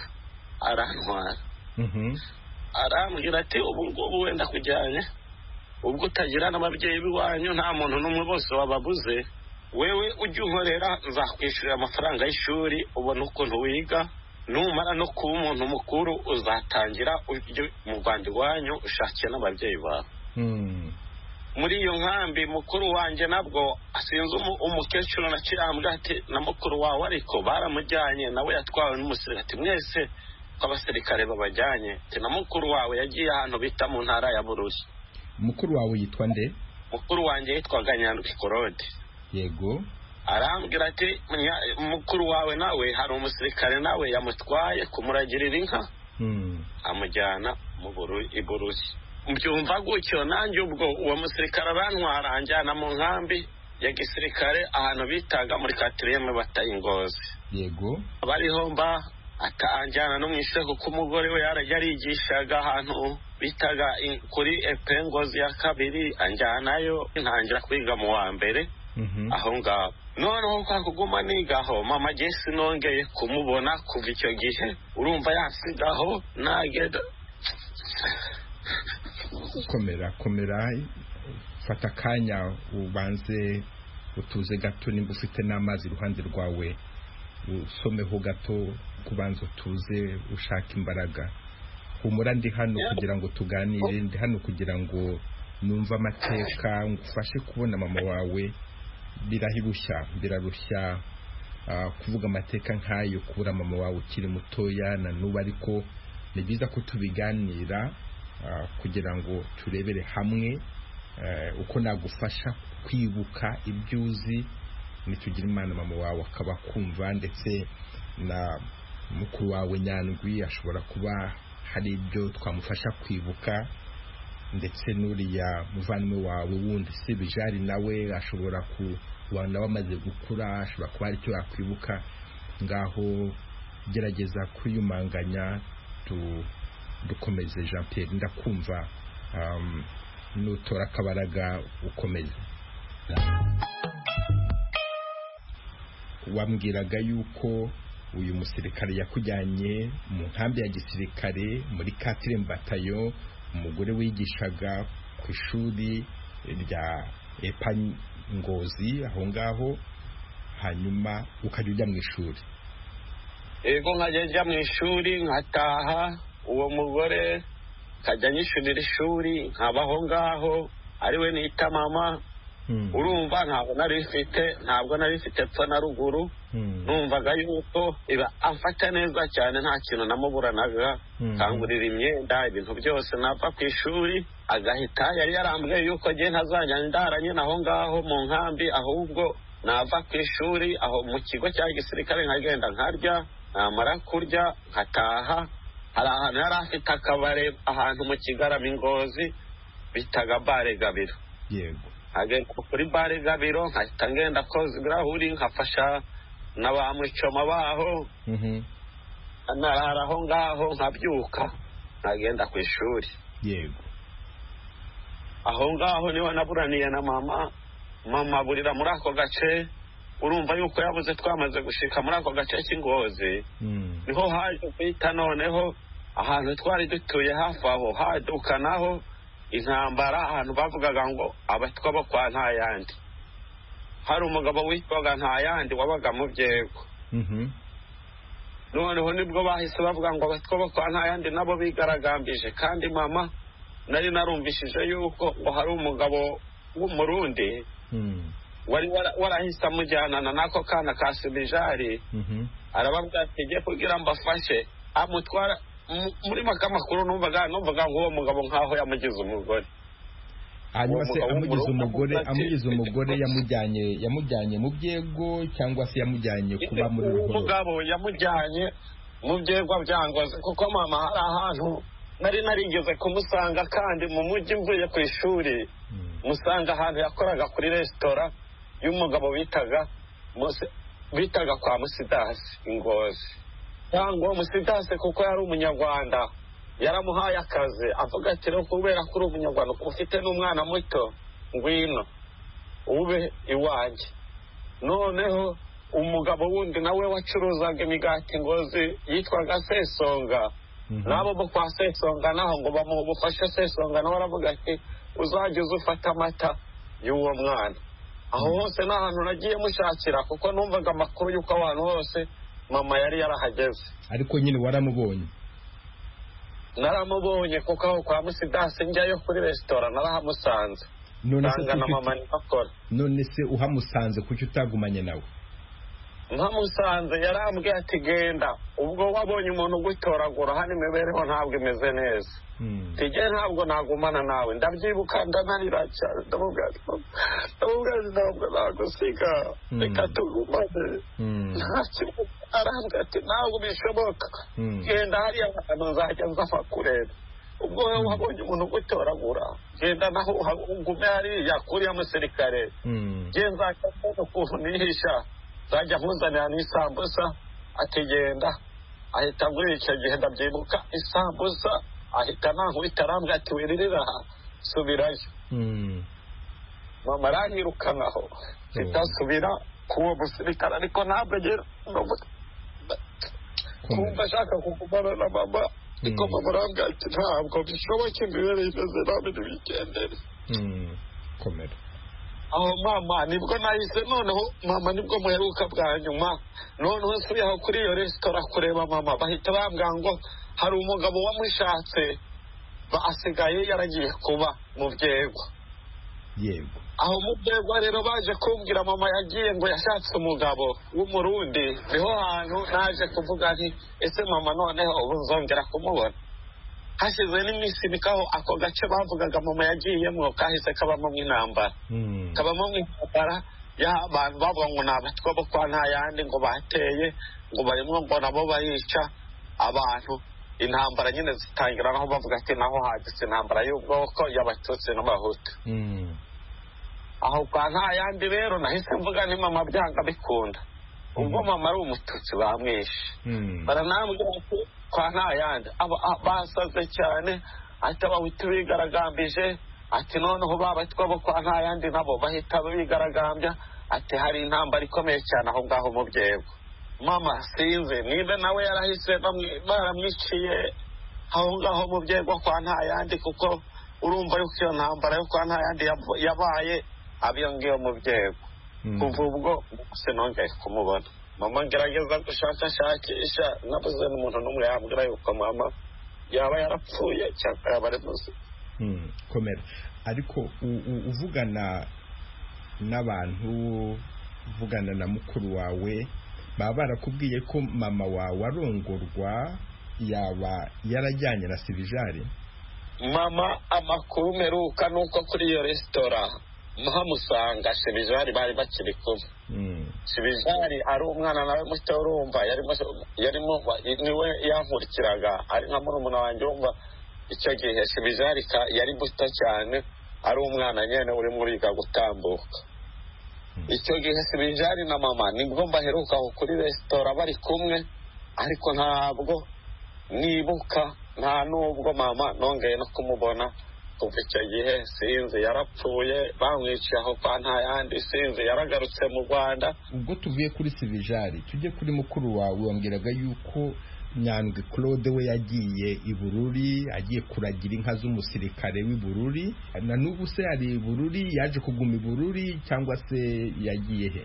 arantwara. Mhm. Arambwira ati ubu ngubu wenda kujyanye ubwo utagira n'ababyeyi biwanyu nta muntu n'umwe bose wababuze, wewe ujye unkorera nzakwishyurira amafaranga y'ishuri ubona ukuntu wiga, numara no kuba umuntu mukuru uzatangira ujye mu Rwanda iwanyu ushakiye n'ababyeyi bawe. Mm. Muri iyo nkambi mukuru wanjye nabwo asinze umukecuru naciye ambwira ati na mukuru wawe ariko baramujyanye nawe yatwawe n'umusirikare. Ati mwese abasirikare babajyanye. Ati na mukuru wawe yagiye ahantu bita mu ntara ya Bururi. Mukuru wawe yitwa nde? Mukuru wanjye yitwaga Nyandwi Claude. Yego. Arambwira ati mukuru wawe nawe hari umusirikare nawe yamutwaye kumuragirira inka. Mm. Amujyana mu Bururi i Bururi. Mbyumva gutyo nanjye ubwo uwo musirikare arantwara anjyana mu nkambi ya gisirikare ahantu bitaga muri Katiriyeme bataye Ingozi. Yego. Bariho mba atanjyana no mu ishuri kuko umugore we yarigishaga ahantu bitaga kuri epengozi ya kabiri, anjyanayo ntangira kwiga mu wa mbere aho ngaho. noneho kwa kuguma nigaho mama Jesi nongeye kumubona kuva icyo gihe, urumva yansigaho nagenda. komera komera fata akanya ubanze utuze gato, nimba ufite n'amazi iruhande rwawe usomeho gato, kubanza utuze ushaka imbaraga. humura ndi hano kugira ngo tuganire, ndi hano kugira ngo numva amateka, ngufashe kubona mama wawe. birahirushya birarushya uh, kuvuga amateka nk'ayo, kubura mama wawe ukiri mutoya na n'ubu, ariko ni byiza ko tubiganira uh, kugira ngo turebere hamwe uh, uko nagufasha kwibuka ibyo uzi. nitugira imana mama wawe akaba kumva, ndetse na mukuru wawe Nyandwi ashobora kuba hari ibyo twamufasha kwibuka, ndetse n'uriya muvandimwe wawe wundi se Bijari nawe ashobora kubana bamaze gukura, ashobora kuba hari icyo yakwibuka. ngaho gerageza kwiyumanganya, tu dukomeze. Jean Pierre ndakumva, um, nutora akabaraga ukomeze. wambwiraga yuko uyu musirikare yakujyanye mu nkambi ya gisirikare muri Quatrième Bataillon, umugore wigishaga ku ishuri rya Epa Ngozi aho ngaho, hanyuma ukajya ujya mu ishuri. Ego nkajya njya mu ishuri nkataha, uwo mugore kajya nyishurira ishuri nkabaho ngaho, ariwe nita mama. urumva ntabwo nari bifite ntabwo nari bifite pfa na ruguru. numvaga yuko iba amfata neza cyane, nta kintu namuburanaga, kangurira imyenda, ibintu byose nava ku ishuri agahita. yari yarambwiye yuko ngiye ntazajya ndaranye naho ngaho mu nkambi, ahubwo nava ku ishuri aho mu kigo cya gisirikare nkagenda nkarya, namara kurya nkataha. hari ahantu yari afite akabare ahantu mu Kigarama Ngozi bitaga Bare Gabiro. yego agenda kuri Bare Gabiro nkahita ngenda koza ibirahuri nkafasha n'abamwicoma baho. narara aho ngaho nkabyuka nkagenda ku ishuri. yego aho ngaho niho naburaniye na mama. mama burira muri ako gace, urumva yuko yabuze twamaze gushika muri ako gace cy'Ingozi. niho haje kwita noneho ahantu twari dutuye hafi aho hadukanaho intambara, ahantu bavugaga ngo abatwa bo kwa Ntayandi. hari umugabo witwaga Ntayandi wabaga mu Byego. noneho nibwo bahise bavuga ngo abatwa bo kwa Ntayandi nabo bigaragambije, kandi mama nari narumvishije yuko ngo hari umugabo w'umurundi wari warahise amujyanana n'ako kana ka Bijari. arababwira ati ngiye kugira mbafashe amutwara muri makamakuru. numvaga numvaga ngo uwo mugabo nkaho yamugize umugore. hanyuma se amugize umugore amugize umugore yamujyanye yamujyanye mu Byego cyangwa se yamujyanye kuba muri Ruhoro? umugabo yamujyanye mu Byego bya Ngozi, kuko mama hari ahantu nari narigeze kumusanga, kandi mu mujyi mvuye ku ishuri musanga ahantu yakoraga kuri resitora y'umugabo bitaga bitaga kwa Musidasi Ngozi. cyangwa Musidasi kuko yari umunyarwanda, yaramuhaye akazi avuga ati rero kubera ko uri umunyarwanda ufite n'umwana muto, ngwino ube iwanjye. noneho umugabo wundi nawe wacuruzaga imigati Ngozi yitwaga Sesonga. nabo bo kwa Sesonga naho ngo bamufashe Sesonga, nawe aravuga ati uzajya uzufata amata y'uwo mwana. aho hose n'ahantu nagiye mushakira, kuko numvaga amakuru y'uko abantu hose mama yari yarahageze. ariko nyine waramubonye? naramubonye kuko aho kwa Musidasi njyayo kuri resitora narahamusanze. nsanga na mama nikakora. none se uhamusanze kuki utagumanye nawe? nkamusanze yarambwiye ati genda, ubwo wabonye umuntu ugutoragura, hano imibereho ntabwo imeze neza. tujye ntabwo nagumana nawe. ndabyibuka ndanarira cyane, ndamubwira ntabwo nagusiga, reka tugumane. arambwira ati ntabwo bishoboka, genda hariya hantu nzajya nza kureba. ubwo wowe wabonye umuntu ugutoragura, genda naho ugume hariya kuriya musirikare. genda nzajya ukuntu nihisha, nzajya nkuzanira n'isambusa. ati genda ahita muri icyo gihe ndabyibuka isambusa ahita nankubita arambwira ati wiririra aha subirayo mama aranyirukanaho sitasubira k'uwo musirikare ariko ntabwo agera kumva ashaka kugumana na mama ariko mama arambwira ati ntabwo bishoboka imibereho imeze nabi ntibigendere komera aho mama nibwo nahise noneho mama nibwo muheruka bwa nyuma noneho nsubiye aho kuri iyo resitora kureba mama bahita bambwira ngo hari umugabo wamushatse asigaye yaragiye kuba mu byegwa yego aho mu byegwa rero baje kumbwira mama yagiye ngo yashatse umugabo w'umurundi niho hantu naje kuvuga nti ese mama noneho ubu nzongera kumubona hashize n'iminsi bikaho ako gace bavugaga mama yagiyemo kahise kabamo nk'intambara kabamo nk'intambara y'abantu bavuga ngo ni abatwa bo kwa nta yandi ngo bateye ngo barimo ngo nabo bayica abantu intambara nyine zitangira naho bavuga ati naho haditse intambara y'ubwoko y'abatutsi n'abahutu aho kwa nta yandi rero nahise mvuga ni mama byanga bikunda ubwo mama ari umututsi bamwishe baranambwira ati kwa nta yandi basaze cyane ati abahutu bigaragambije ati noneho babatwa bo kwa nta yandi nabo bahita bigaragambya ati hari intambara ikomeye cyane aho ngaho mu byego mama sinzi niba nawe yarahise baramwiciye aho ngaho mu byego kwa nta yandi kuko urumva yuko iyo ntambara yo kwa nta yandi yabaye abiyo ngiyo mu byego kuva ubwo sinongeye kumubona mama ngerageza gushakashakisha nabuze n'umuntu n'umwe yambwira yuko mama yaba yarapfuye cyangwa yaba ari muzima komera ariko uvugana n'abantu uvugana na mukuru wawe baba barakubwiye ko mama wawe arongorwa yaba yarajyanye na Sivijari mama amakuru meruka nuko kuri iyo resitora muhamusanga Sivijari bari bakiri kumwe Sivijari ari umwana nawe muto urumva yarimo yarimo niwe yankurikiraga ari nka murumuna wanjye urumva icyo gihe Sivijari yari muto cyane ari umwana nyene uri muri ga gutambuka icyo gihe Sivijari na mama nibwo mbaheruka aho kuri resitora bari kumwe ariko ntabwo nibuka nta nubwo mama nongeye no kumubona kuva icyo gihe sinzi yarapfuye bamwiciye aho kwa nta yandi sinzi yaragarutse mu Rwanda ubwo tuvuye kuri Sivijari tujye kuri mukuru wawe wambwiraga yuko Nyandwi Claude we yagiye i Bururi agiye kuragira inka z'umusirikare w'i Bururi na n'ubu se ari i Bururi yaje kuguma i Bururi cyangwa se yagiye he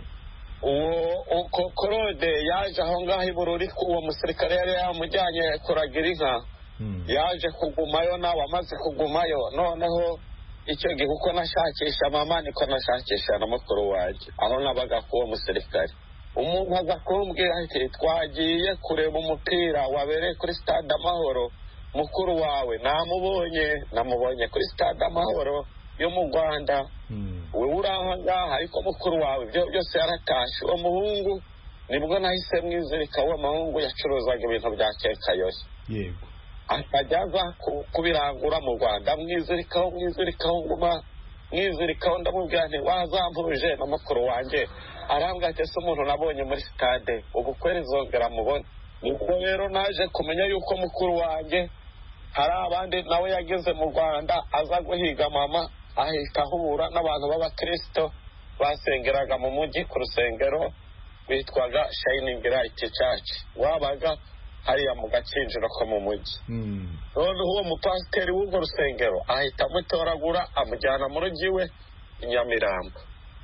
uwo Claude yaje aho ngaho i Bururi uwo musirikare yari yamujyanye kuragira inka yaje kugumayo nawe amaze kugumayo noneho icyo gihe uko nashakisha mama niko nashakisha na mukuru wanjye aho nabaga k'uwo musirikare umuntu aza kumbwira ati twagiye kureba umupira wabereye kuri stade Amahoro mukuru wawe namubonye namubonye kuri stade Amahoro yo mu Rwanda we uraha ngaha ariko mukuru wawe ibyo byose yaratashe uwo muhungu nibwo nahise mwizirika uwo muhungu yacuruzaga ibintu bya kekayoye yego akajyaza kubirangura mu Rwanda mwizirikaho mwizirikaho nguma mwizirikaho ndamubwira nti wazampuje na mukuru wanjye arambwira ati ese umuntu nabonye muri stade ubu kweri zongera mubona nibwo rero naje kumenya yuko mukuru wanjye hari abandi nawe yageze mu Rwanda aza guhiga mama ahita ahura n'abantu b'abakristo basengeraga mu mujyi ku rusengero bitwaga Shining Light Church wabaga hariya mu gakinjiro ko mu mujyi noneho uwo mupasiteri w'urwo rusengero ahita amutoragura amujyana mu rugi we i Nyamirambo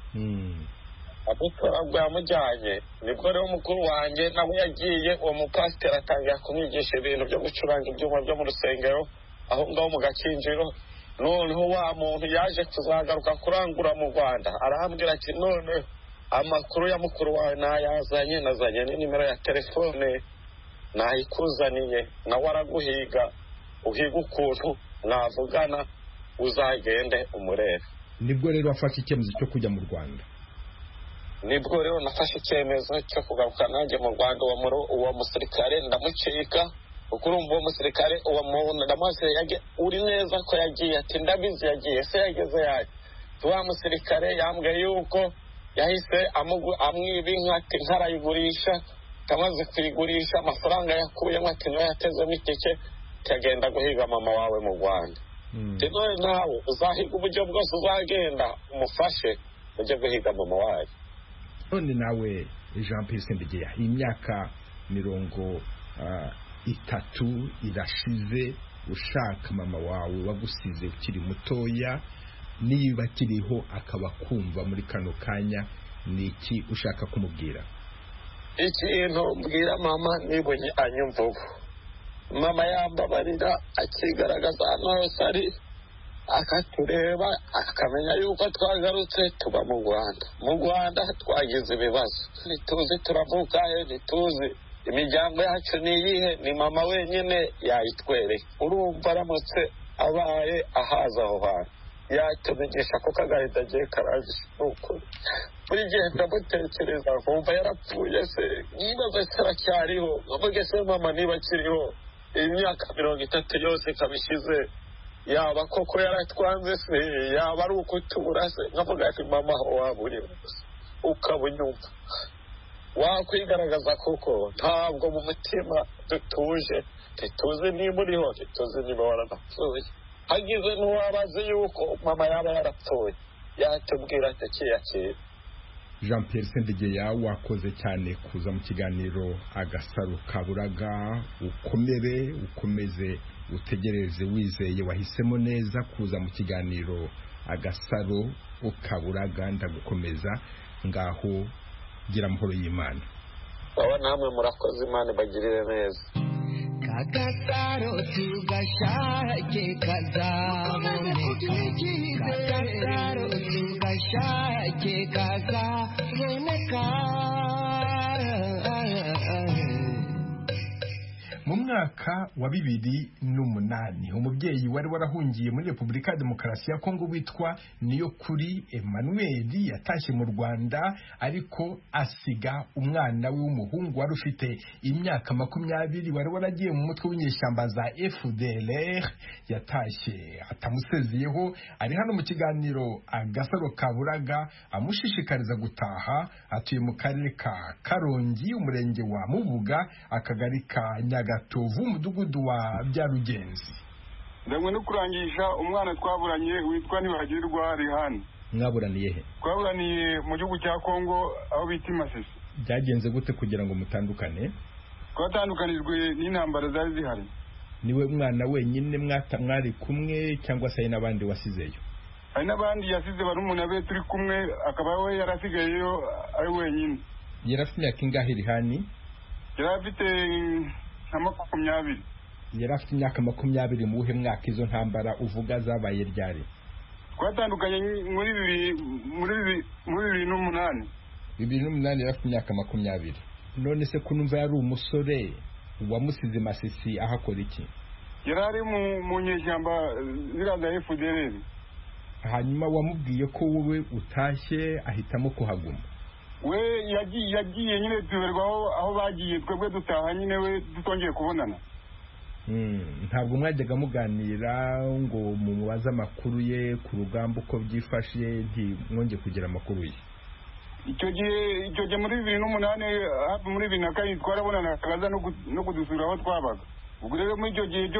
amutoragura amujyanye nibwo rero mukuru wanjye nawe yagiye uwo mupasiteri atangira kumwigisha ibintu byo gucuranga ibyuma byo mu rusengero aho ngaho mu gakinjiro noneho wa muntu yaje kuzagaruka kurangura mu Rwanda arambwira ati none amakuru ya mukuru wawe nayazanye nazanye n'inimero ya telefone nayikuzaniye nawe araguhiga uhiga ukuntu mwavugana uzagende umurebe nibwo rero wafashe icyemezo cyo kujya mu Rwanda nibwo rero nafashe icyemezo cyo kugaruka nanjye mu Rwanda uwo musirikare ndamucika kuko urumva uwo musirikare uwo muntu ndamaze uri neza ko yagiye ati ndabizi yagiye se yageze yaje wa musirikare yambwiye yuko yahise amwiba inka ati nkarayigurisha amaze kuyigurisha amafaranga yakuyemo ati niwe yatezemo itike tukagenda guhiga mama wawe mu Rwanda. None nawe uzahiga uburyo bwose uzagenda umufashe ujye guhiga mama wawe. None nawe Jean Pierre Sendegeya imyaka mirongo uh, itatu irashize ushaka mama wawe wagusize ukiri mutoya, niba kiriho akaba kumva muri kano kanya, niki ushaka kumubwira? Ikintu mbwira mama nibonye anyumva ubu. Mama yambabarira akigaragaza hano hose ari, akatureba akamenya yuko twagarutse tuba mu Rwanda. Mu Rwanda twagize ibibazo, ntituzi turavuga he, ntituzi imiryango yacu ni iyihe, ni mama wenyine yayitwereye. Urumva aramutse abaye ahaza aho hantu yatumenyesha ko kagahinda agiye karaje. Nuko buri gihe ndamutekereza nkumva yarapfuye se, nibaza se aracyariho, nkavuge se mama niba akiriho imyaka mirongo itatu yose ikabishize, yaba koko yaratwanze se, yaba ari ukutubura se. Nkavuga ati mama aho waba uri ukaba unyumva wakwigaragaza kuko ntabwo mu mutima dutuje, ntituzi niba uriho, ntituzi niba waranapfuye. Hagize n'uwabazi yuko mama yaba yarapfuye yatubwira ati kiyakira. Jean Pierre Sendegeya wakoze cyane kuza mu kiganiro Agasaro Kaburaga. Ukomere ukomeze utegereze wizeye, wahisemo neza kuza mu kiganiro Agasaro Kaburaga. Ndagukomeza ngaho, gira amahoro y'Imana. Baba namwe murakoze, Imana bagirire neza. Kagasaro tugashake kazaboneka, Kagasaro tugashake kazaboneka. Mu mwaka wa bibiri n'umunani umubyeyi wari warahungiye muri Repubulika ya Demokarasi ya Kongo witwa Niyokuri Emmanuel yatashye mu Rwanda, ariko asiga umwana we w'umuhungu wari ufite imyaka makumyabiri wari waragiye mu mutwe w'inyeshyamba za F D L R. Yatashye atamusezeyeho. Ari hano mu kiganiro Agasaro Kaburaga amushishikariza gutaha. Atuye mu karere ka Karongi, umurenge wa Mubuga, akagari ka Nyaga Gatovu, umudugudu wa Byarugenzi. Ndamwe no kurangisha umwana twaburanye witwa Ntibagirwa Rihani. Mwaburaniye he? Twaburaniye mu gihugu cya Kongo aho bita Masisi. Byagenze gute kugira ngo mutandukane? Twatandukanijwe n'intambara zari zihari. Niwe mwana wenyine mwata mwari kumwe cyangwa se n'abandi wasizeyo? Hari n'abandi yasize barumuna be turi kumwe, akaba we yarasigayeyo ari wenyine. Yarafite imyaka ingahe Rihani? Yarafite makumyabiri. Yari afite imyaka makumyabiri. Mu buhe mwaka izo ntambara uvuga zabaye ryari? Twatandukanye muri bibiri muri bibiri n'umunani. Bibiri n'umunani yari afite imyaka makumyabiri. None se kunumva yari umusore wamusize Masisi ahakora iki? Yari ari mu nyeshyamba ziraza F D L R. Hanyuma wamubwiye ko wowe utashye ahitamo kuhaguma? We yagiye yagiye nyine tuberwaho aho bagiye, twebwe dutaha nyine we dutongeye kubonana. Ntabwo mwajyaga muganira ngo mumubaze amakuru ye ku rugamba uko byifashe, nti mwongeye kugira amakuru ye? Icyo gihe icyo gihe muri bibiri n'umunani hafi muri bibiri na karindwi twarabonana, akaza no kudusura aho twabaga. Ubwo rero muri icyo gihe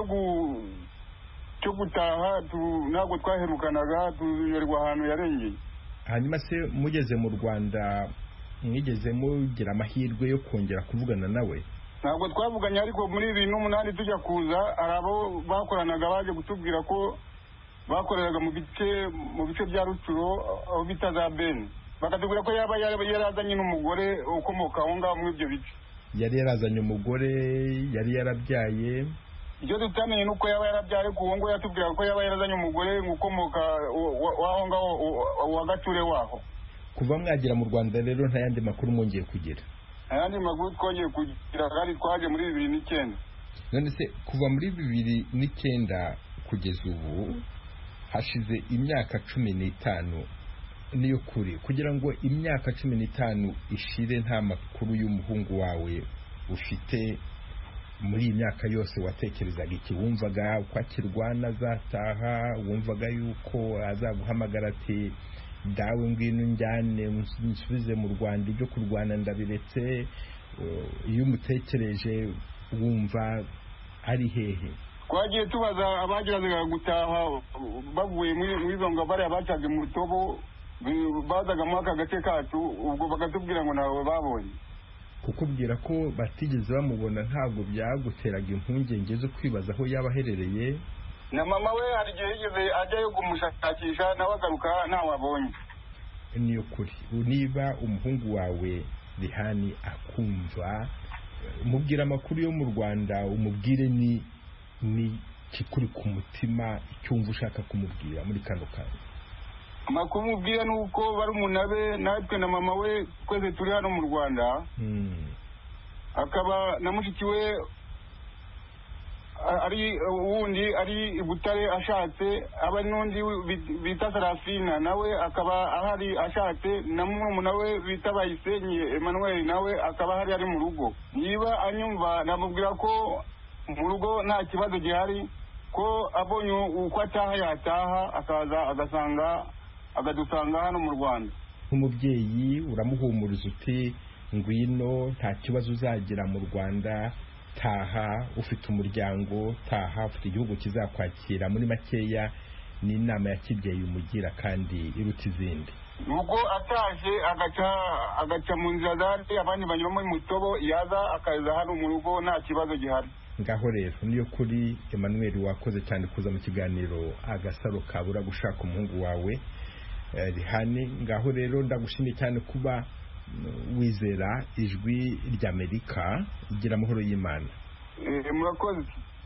cyo gutaha ntabwo twaherukanaga, tuyoberwa ahantu yarengeye. Hanyuma se mugeze mu Rwanda mwigeze mugira amahirwe yo kongera kuvugana nawe? Ntabwo twavuganye, ariko muri bibiri n'umunani tujya kuza hari abo bakoranaga baje gutubwira ko bakoreraga mu bice mu bice bya Rucuro aho bita za Beni, bakatubwira ko yaba yarazanye n'umugore ukomoka aho ngaho muri ibyo bice. Yari yarazanye umugore, yari yarabyaye? Icyo tutamenye nuko yaba yarabyaye, ku ngo yatubwira ko yaba yarazanye umugore ukomoka waho ngaho wa Gature waho. Kuva mwagira mu Rwanda rero nta yandi makuru mwongeye kugira? Ayandi makuru twongeye kugira kandi twaje muri bibiri n'icyenda. None se kuva muri bibiri n'icyenda kugeza ubu hashize imyaka cumi n'itanu. Niyo kuri kugira ngo imyaka cumi n'itanu ishire nta makuru y'umuhungu wawe ufite, muri iyi myaka yose watekerezaga iki? Wumvaga uko akirwana azataha? Wumvaga yuko azaguhamagara ati dawe ngwino njyane nsubize mu Rwanda, ibyo kurwana ndabiretse? iyo umutekereje wumva ari hehe? twagiye tubaza abageragezaga gutaha bavuye muri izo ngabare abacaga mutobo bazaga muri aka gace kacu ubwo bakatubwira ngo ntawe babonye. Kukubwira ko batigeze bamubona ntabwo byaguteraga impungenge zo kwibaza aho yaba aherereye? Na mama we hari igihe yigeze ajyayo kumushakisha nawe agaruka ntawe abonye. Ni ukuri niba umuhungu wawe Rihani akumva umubwira amakuru yo mu Rwanda, umubwire ni ni kikuri ku mutima icyumva ushaka kumubwira muri kano kanya. Amakuru mubwira nuko bari umunabe natwe na mama we twese turi hano mu Rwanda. Akaba na mushiki we ari wundi ari i Butare ashatse, aba n'undi bita Sarafina nawe akaba ahari ashatse, na murumuna we bita Bayisenyi Emmanuel nawe akaba ahari ari mu rugo. Niba anyumva namubwira ko mu rugo nta kibazo gihari, ko abonye uko ataha yataha akaza agasanga agadusanga hano mu Rwanda. Nk'umubyeyi uramuhumuriza uti ngwino nta kibazo uzagira mu Rwanda, taha ufite umuryango, taha ufite igihugu kizakwakira. Muri makeya ni inama ya kibyeyi umugira kandi iruta izindi. Nuko ataje agaca agaca mu nzira zari abandi banyuramo mutobo, yaza akaza hano mu rugo nta kibazo gihari. Ngaho rero niyo kuri Emmanuel wakoze cyane kuza mu kiganiro Agasaro Kabura gushaka umuhungu wawe Rihani. Ngaho rero ndagushimiye cyane kuba wizera ijwi ry'Amerika. Igira amahoro y'Imana. Murakoze.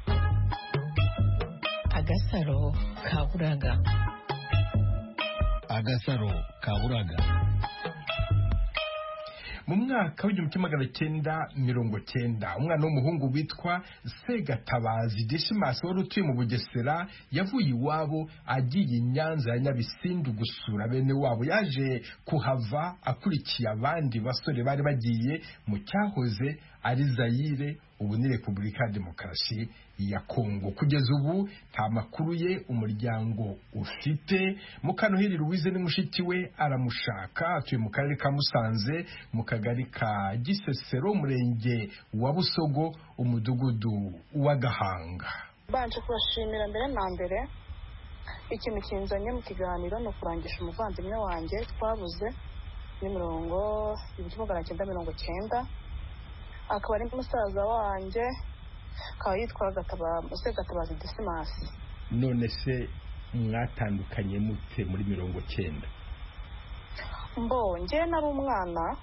Agasaro Kaburaga. Agasaro Kaburaga. Mu mwaka w'igihumbi kimwe magana cyenda mirongo cyenda umwana w'umuhungu witwa Segatabazi Dismas wari utuye mu Bugesera yavuye iwabo agiye i Nyanza ya Nyabisindu gusura bene wabo. Yaje kuhava akurikiye abandi basore bari bagiye mu cyahoze ari Zaire, ubu ni Repubulika ya Demokarasi ya Kongo. Kugeza ubu nta makuru ye umuryango ufite. Mukanoheri Louise ni mushiki we aramushaka, atuye mu karere ka Musanze mu kagari ka Gisesero, umurenge wa Busogo, umudugudu wa Gahanga. Banje kubashimira mbere na mbere, ikintu kinzanye mu kiganiro no kurangisha umuvandimwe wanjye twabuze ni mirongo ibihumbi magana cyenda mirongo cyenda, akaba ari musaza wanjye, akaba yitwa Segatabazi Dismas. None se mwatandukanye mute muri mirongo cyenda? Mbo njye nari umwana,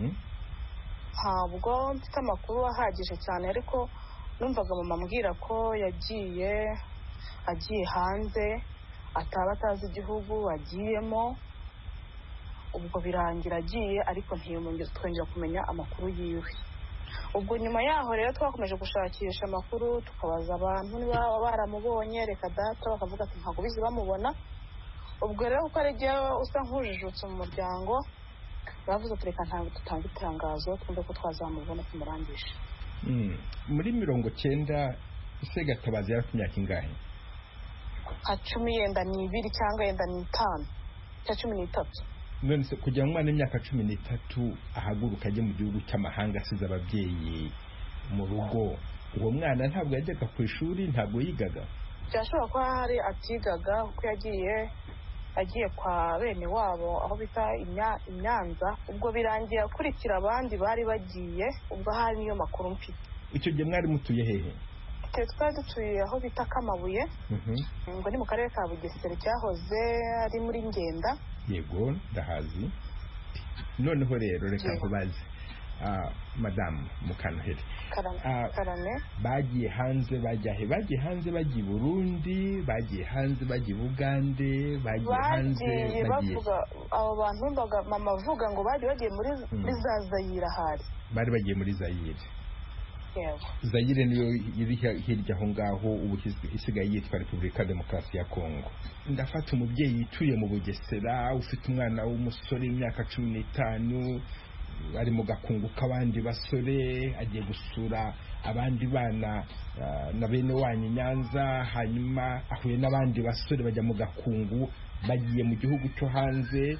ntabwo mfite amakuru ahagije cyane, ariko numvaga mama ambwira ko yagiye agiye hanze, ataba atazi igihugu agiyemo. Ubwo birangira agiye, ariko ntiyongera twongera kumenya amakuru yiwe. Ubwo nyuma yaho rero twakomeje gushakisha amakuru, tukabaza abantu niba baramubonye, reka data bakavuga ati ntabwo bizi bamubona. Ubwo rero uko ari gihe usa nk'ujijutse mu muryango, bavuze ati reka ntabwo dutanga itangazo twumve ko twazamubona tumurangisha. Muri mirongo cyenda Segatabazi yari afite imyaka ingahe? Nka cumi yenda ni ibiri cyangwa yenda ni itanu cya cumi n'itatu. None se kugira ngo umwana w'imyaka cumi n'itatu ahaguruka ajye mu gihugu cy'amahanga asize ababyeyi mu rugo, uwo mwana ntabwo yajyaga ku ishuri, ntabwo yigaga? Byashobora kuba hari atigaga kuko yagiye agiye kwa bene wabo aho bita Inyanza. Ubwo birangiye akurikira abandi bari bagiye, ubwo hari niyo makuru mfite. Icyo gihe mwari mutuye hehe? Twari dutuye aho bita Kamabuye, ngo ni mu karere ka Bugesera, cyahoze ari muri Ngenda. Yego ndahazi. Noneho rero reka nkubaze Madame Mukanoheri, Karame bagiye hanze bajya he? Bagiye hanze bagiye Burundi, bagiye hanze bagiye Bugande, bagiye hanze bagiye abo bantu mbaga mama avuga ngo bagiye bagiye muri muri za Zaire. Ahari bari bagiye muri Zaire. Zaire niyo iri hirya aho ngaho, ubu isigaye yitwa Repubulika ya Demokarasi ya Kongo. Ndafata umubyeyi utuye mu Bugesera ufite umwana w'umusore w'imyaka cumi n'itanu, ari mu gakungu k'abandi basore, agiye gusura abandi bana na bene wanyu Nyanza, hanyuma ahuye n'abandi basore bajya mu gakungu, bagiye mu gihugu cyo hanze.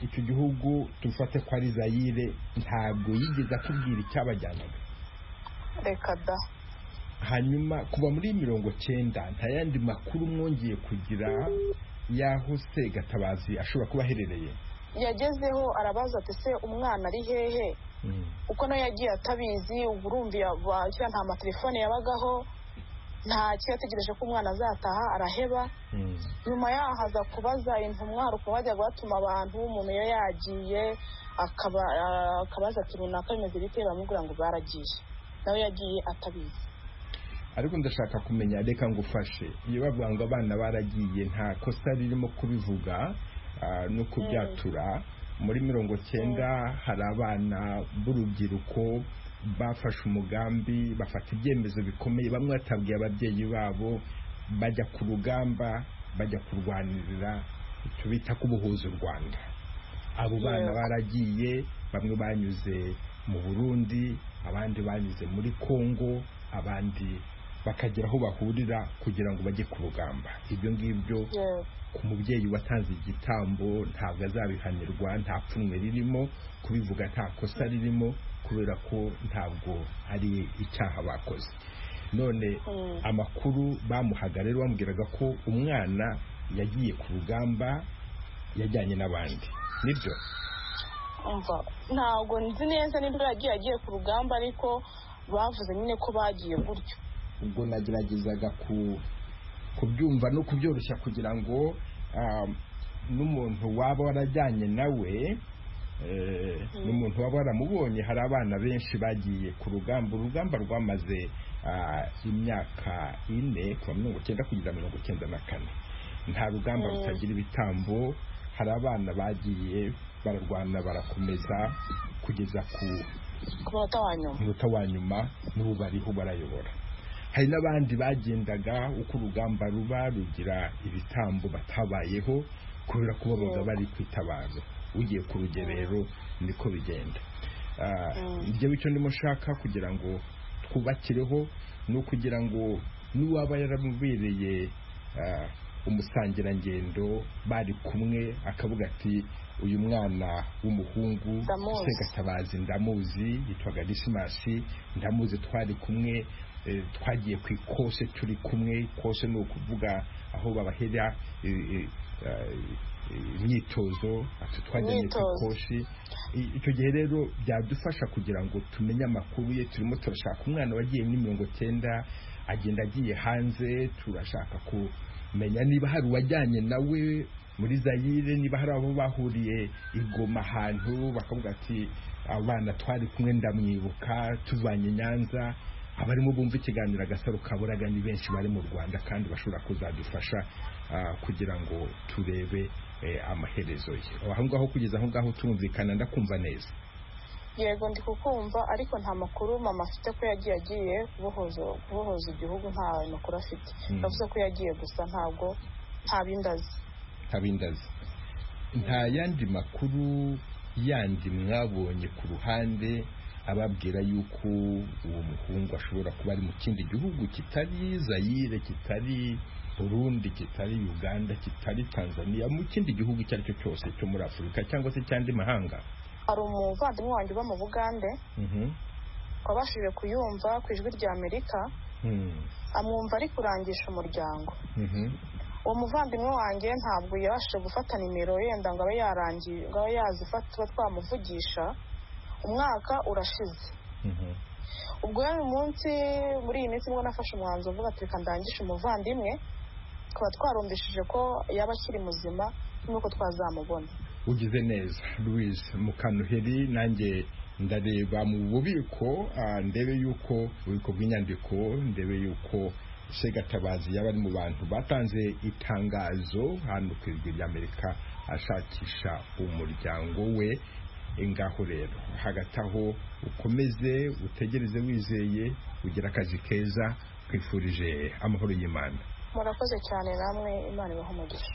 icyo gihugu dufate ko ari Zaire ntabwo yigeze atubwira icyabajyanaga reka da hanyuma kuba muri mirongo cyenda nta yandi makuru mwongeye kugira y'aho se Gatabazi ashobora kuba aherereye yagezeho arabaza ati se umwana ari hehe uko nayo yagiye atabizi ubu urumva bakira nta matelefone yabagaho nta cyategereje ko umwana azataha araheba nyuma yaho haza kubaza intumwa hari ukuntu bajyaga batuma abantu umuntu iyo yagiye akabaza ati runaka bimeze bite bamubwira ngo baragiye nawe yagiye atabizi ariko ndashaka kumenya reka ngufashe iyo bavuga ngo abana baragiye nta kosa ririmo kubivuga no kubyatura muri mirongo cyenda hari abana b'urubyiruko bafashe umugambi bafata ibyemezo bikomeye bamwe batabwiye ababyeyi babo bajya ku rugamba bajya kurwanirira icyo bita kubohoza u Rwanda abo bana baragiye bamwe banyuze mu Burundi abandi banyuze muri Kongo abandi bakagera aho bahurira kugira ngo bajye ku rugamba ibyo ngibyo ku mubyeyi watanze igitambo ntabwo azabihanirwa nta pfunwe ririmo kubivuga nta kosa ririmo kubera ko ntabwo ari icyaha bakoze none amakuru bamuhaga rero bamubwiraga ko umwana yagiye ku rugamba yajyanye n'abandi nibyo ntabwo nzi neza niba yagiye agiye ku rugamba ariko bavuze nyine ko bagiye gutyo ubwo nageragezaga kubyumva no kubyoroshya kugira ngo n'umuntu waba warajyanye nawe n'umuntu waba waramubonye hari abana benshi bagiye ku rugamba urugamba rwamaze imyaka ine kuva mirongo icyenda kugeza mirongo icyenda na kane nta rugamba rutagira ibitambo hari abana bagiye bararwana barakomeza kugeza ku munota wa nyuma n'ubu bariho barayobora hari n'abandi bagendaga uko urugamba ruba rugira ibitambo batabayeho kubera ko babaga bari kwitabara ugiye ku rugerero niko bigenda ibyo bityo ndimo nshaka kugira ngo twubakireho ni ukugira ngo n'uwaba yaramubereye umusangirangendo bari kumwe akavuga ati uyu mwana w'umuhungu se Gatabazi ndamuzi yitwaga Dismasi ndamuzi twari kumwe twagiye ku ikose turi kumwe ikose ni ukuvuga aho babahera imyitozo twajyanye ku ikoshi icyo gihe rero byadufasha kugira ngo tumenye amakuru ye turimo turashaka umwana wagiye muri mirongo cyenda agenda agiye hanze turashaka kumenya niba hari uwajyanye nawe muri Zaire niba hari abo bahuriye igoma ahantu bakavuga ati abana twari kumwe ndamwibuka tuvanye Nyanza abarimo bumva ikiganiro Agasaro Kaburaga ni benshi bari mu Rwanda kandi bashobora kuzadufasha kugira ngo turebe amaherezo ye aho ngaho kugeza aho ngaho turumvikana ndakumva neza yego ndi kukumva ariko nta makuru mama afite ko yagiye agiye kubohoza kubohoza igihugu nta makuru afite ndavuze ko yagiye gusa ntabwo nta bindazi nta bindazi nta yandi makuru yandi mwabonye ku ruhande ababwira yuko uwo muhungu ashobora kuba ari mu kindi gihugu kitari Zaire kitari Burundi kitari Uganda kitari Tanzania mu kindi gihugu icyo ari cyo cyose cyo muri Afurika cyangwa se cyandi mahanga hari umuvandimwe wanjye uba mu Bugande wabashije kuyumva ku ijwi rya Amerika amwumva ari kurangisha umuryango uwo muvandimwe wanjye ntabwo yabashije gufata nimero yenda ngo abe yarangiye ngo abe yazifata tuba twamuvugisha umwaka urashize ubwo uyu munsi muri iyi minsi mbona nafashe umwanzuro uvuga ati reka ndangishe umuvandimwe tukaba twarumbishije ko yaba akiri muzima nuko twazamubona ugize neza Louise Mukanuheri nanjye ndareba mu bubiko ndebe yuko ububiko bw'inyandiko ndebe yuko se Gatabazi yaba ari mu bantu batanze itangazo hano ku ijwi ry'Amerika ashakisha umuryango we ngaho rero hagati aho ukomeze utegereze wizeye ugira akazi keza kwifurije amahoro y'Imana murakoze cyane namwe Imana ibahe umugisha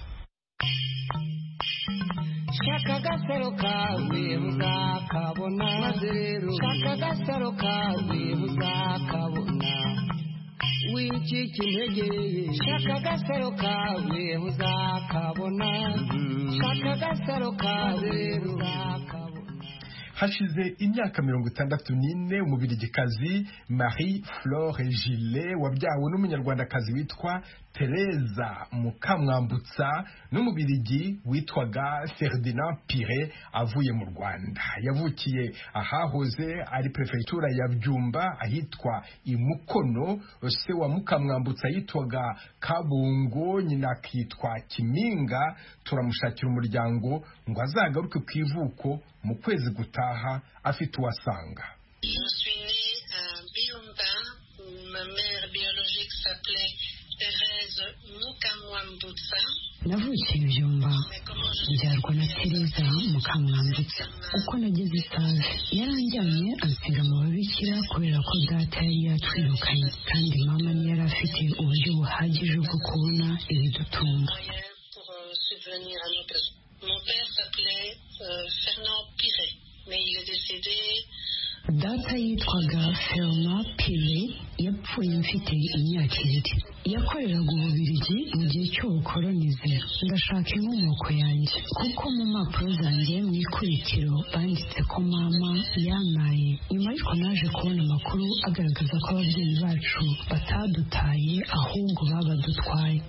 shaka agasaro kawe uzakabona maze rero shaka agasaro kawe uzakabona wicika intege shaka agasaro kawe uzakabona shaka agasaro kawe rero urakabona. hashize imyaka mirongo itandatu n'ine umubirigikazi Marie Flore Gillet wabyawe n'umunyarwandakazi witwa Tereza Mukamwambutsa n'umubirigi witwaga Ferdinand Pire avuye mu Rwanda. Yavukiye ahahoze ari prefectura ya Byumba ahitwa Imukono. Se wa Mukamwambutsa yitwaga Kabungo, nyina akitwa Kiminga. Turamushakira umuryango ngo azagaruke ku ivuko mu kwezi gutaha afite uwasanga. Je suis née à Byumba où ma mère biologique s'appelait Thérèse Mukamwambutsa. Navukiye Byumba mbyarwa na Tereza Mukamwambutsa. Uko nageze isave yaranjyanye ansiga mu babikira kubera ko data yari yatwirukanye kandi mama niyo yari afite uburyo buhagije bwo kubona ibidutunga. Mon père s'appelait euh, Fernand Pire, mais il est décédé. Data yitwaga Fernand Pire yapfuye mfite imyaka ibiri. Yakoreraga ububirigi mu gihe cy'ubukolonize. Ndashaka inkomoko yanjye kuko mu mpapuro zanjye mu ikubitiro banditse ko mama yamaye. Nyuma y'uko naje kubona amakuru agaragaza ko ababyeyi bacu batadutaye ahubwo babadutwaye.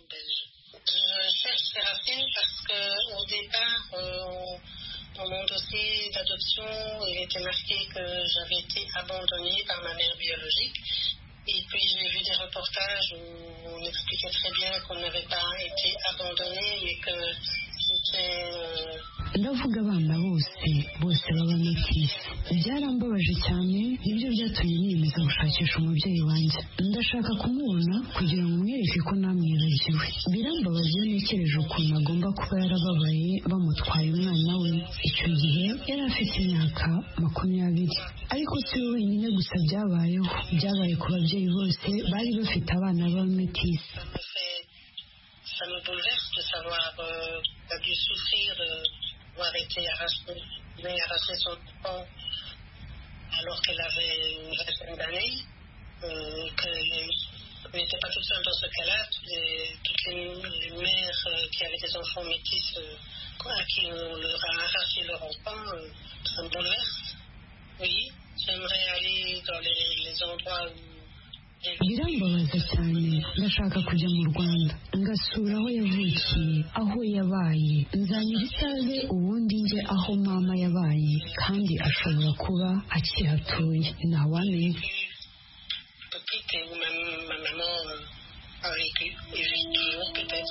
Parce qu'au départ, euh, dans mon dossier d'adoption, il était marqué que j'avais été abandonnée par ma mère biologique. Et puis j'ai vu des reportages où on expliquait très bien qu'on n'avait pas été abandonnée, mais que c'était... Euh... ndavuga abana bose bose baba metisi. Byarambabaje cyane, nibyo byatumye niyemeza gushakisha umubyeyi wanjye. Ndashaka kumubona kugira ngo mwereke ko namwibagiwe. Birambabaje iyo ntekereje ukuntu agomba kuba yarababaye bamutwaye umwana we. Icyo gihe yari afite imyaka makumyabiri. Ariko si we wenyine gusa byabayeho, byabaye ku babyeyi bose bari bafite abana b'abametisi. Ça me bouleverse de savoir euh, qu'il a dû souffrir d'avoir été arraché, arraché son enfant alors qu'elle avait une vingtaine d'années, euh, qu'elle n'était pas toute seule dans ce cas-là. Les, toutes les, les mères euh, qui avaient des enfants métis, euh, à qui on leur a arraché leur enfant, euh, ça me bouleverse. Oui, j'aimerais aller dans les, les endroits où birambabaza cyane. Ndashaka kujya mu Rwanda ngasura aho yavukiye, aho yabaye. Nzanyura isave ubundi nje aho mama yabaye, kandi ashobora kuba akihatuye, ntawamenya. Petite où ma, ma maman a vécu et vit toujours peut-être.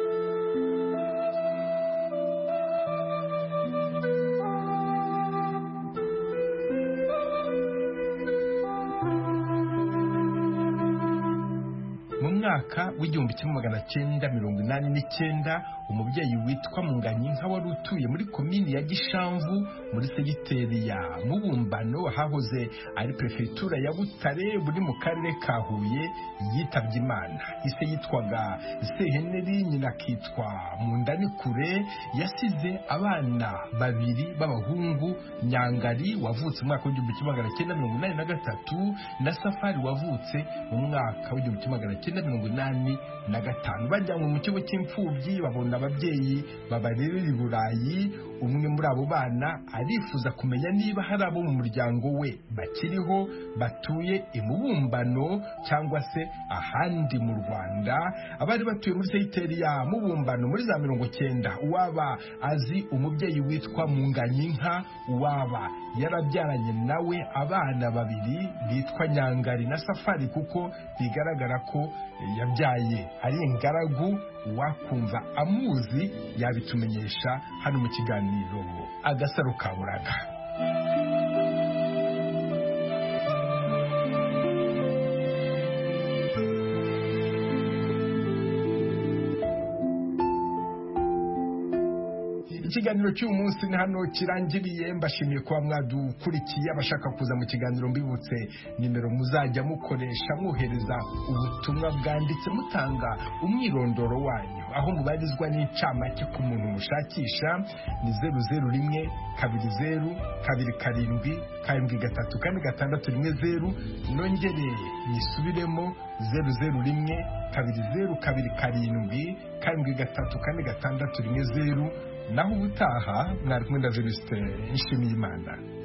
mu mwaka w'igihumbi kimwe magana cyenda mirongo inani n'icyenda umubyeyi witwa Munganyinka wari utuye muri komini ya Gishamvu muri segiteri ya Mubumbano hahoze ari prefectura ya Butare buri mu karere ka Huye yitabye Imana. Ise yitwaga Seheneri, nyina akitwa Mundanikure. Yasize abana babiri b'abahungu, Nyangari wavutse mu mwaka w'igihumbi kimwe magana cyenda mirongo inani na gatatu na Safari wavutse mu mwaka w'igihumbi kimwe magana cyenda mirongo inani na gatanu. Bajyanywe mu kigo cy'imfubyi babona ababyeyi babarerera i Burayi. Umwe muri abo bana arifuza kumenya niba hari abo mu muryango we bakiriho batuye i Mubumbano cyangwa se ahandi mu Rwanda. Abari batuye muri segiteri ya Mubumbano muri za mirongo cyenda, uwaba azi umubyeyi witwa Munganyinka, uwaba yarabyaranye nawe abana babiri bitwa Nyangari na Safari, kuko bigaragara ko yabyaye ari ingaragu. Wakumva amuzi yabitumenyesha hano mu kiganiro Agasaro Kaburaga. Ikiganiro cy'uyu munsi ni hano kirangiriye. Mbashimiye kuba mwadukurikiye. Abashaka kuza mu kiganiro mbibutse nimero muzajya mukoresha mwohereza ubutumwa bwanditse mutanga umwirondoro wanyu, aho mubarizwa n'incamake ku muntu mushakisha. Ni zeru zeru rimwe kabiri zeru kabiri karindwi karindwi gatatu kane gatandatu rimwe zeru. Nongere nisubiremo zeru zeru rimwe kabiri zeru kabiri karindwi karindwi gatatu kane gatandatu rimwe zeru. naho ubutaha mwari kumwe na Venuste Nshimiyimana.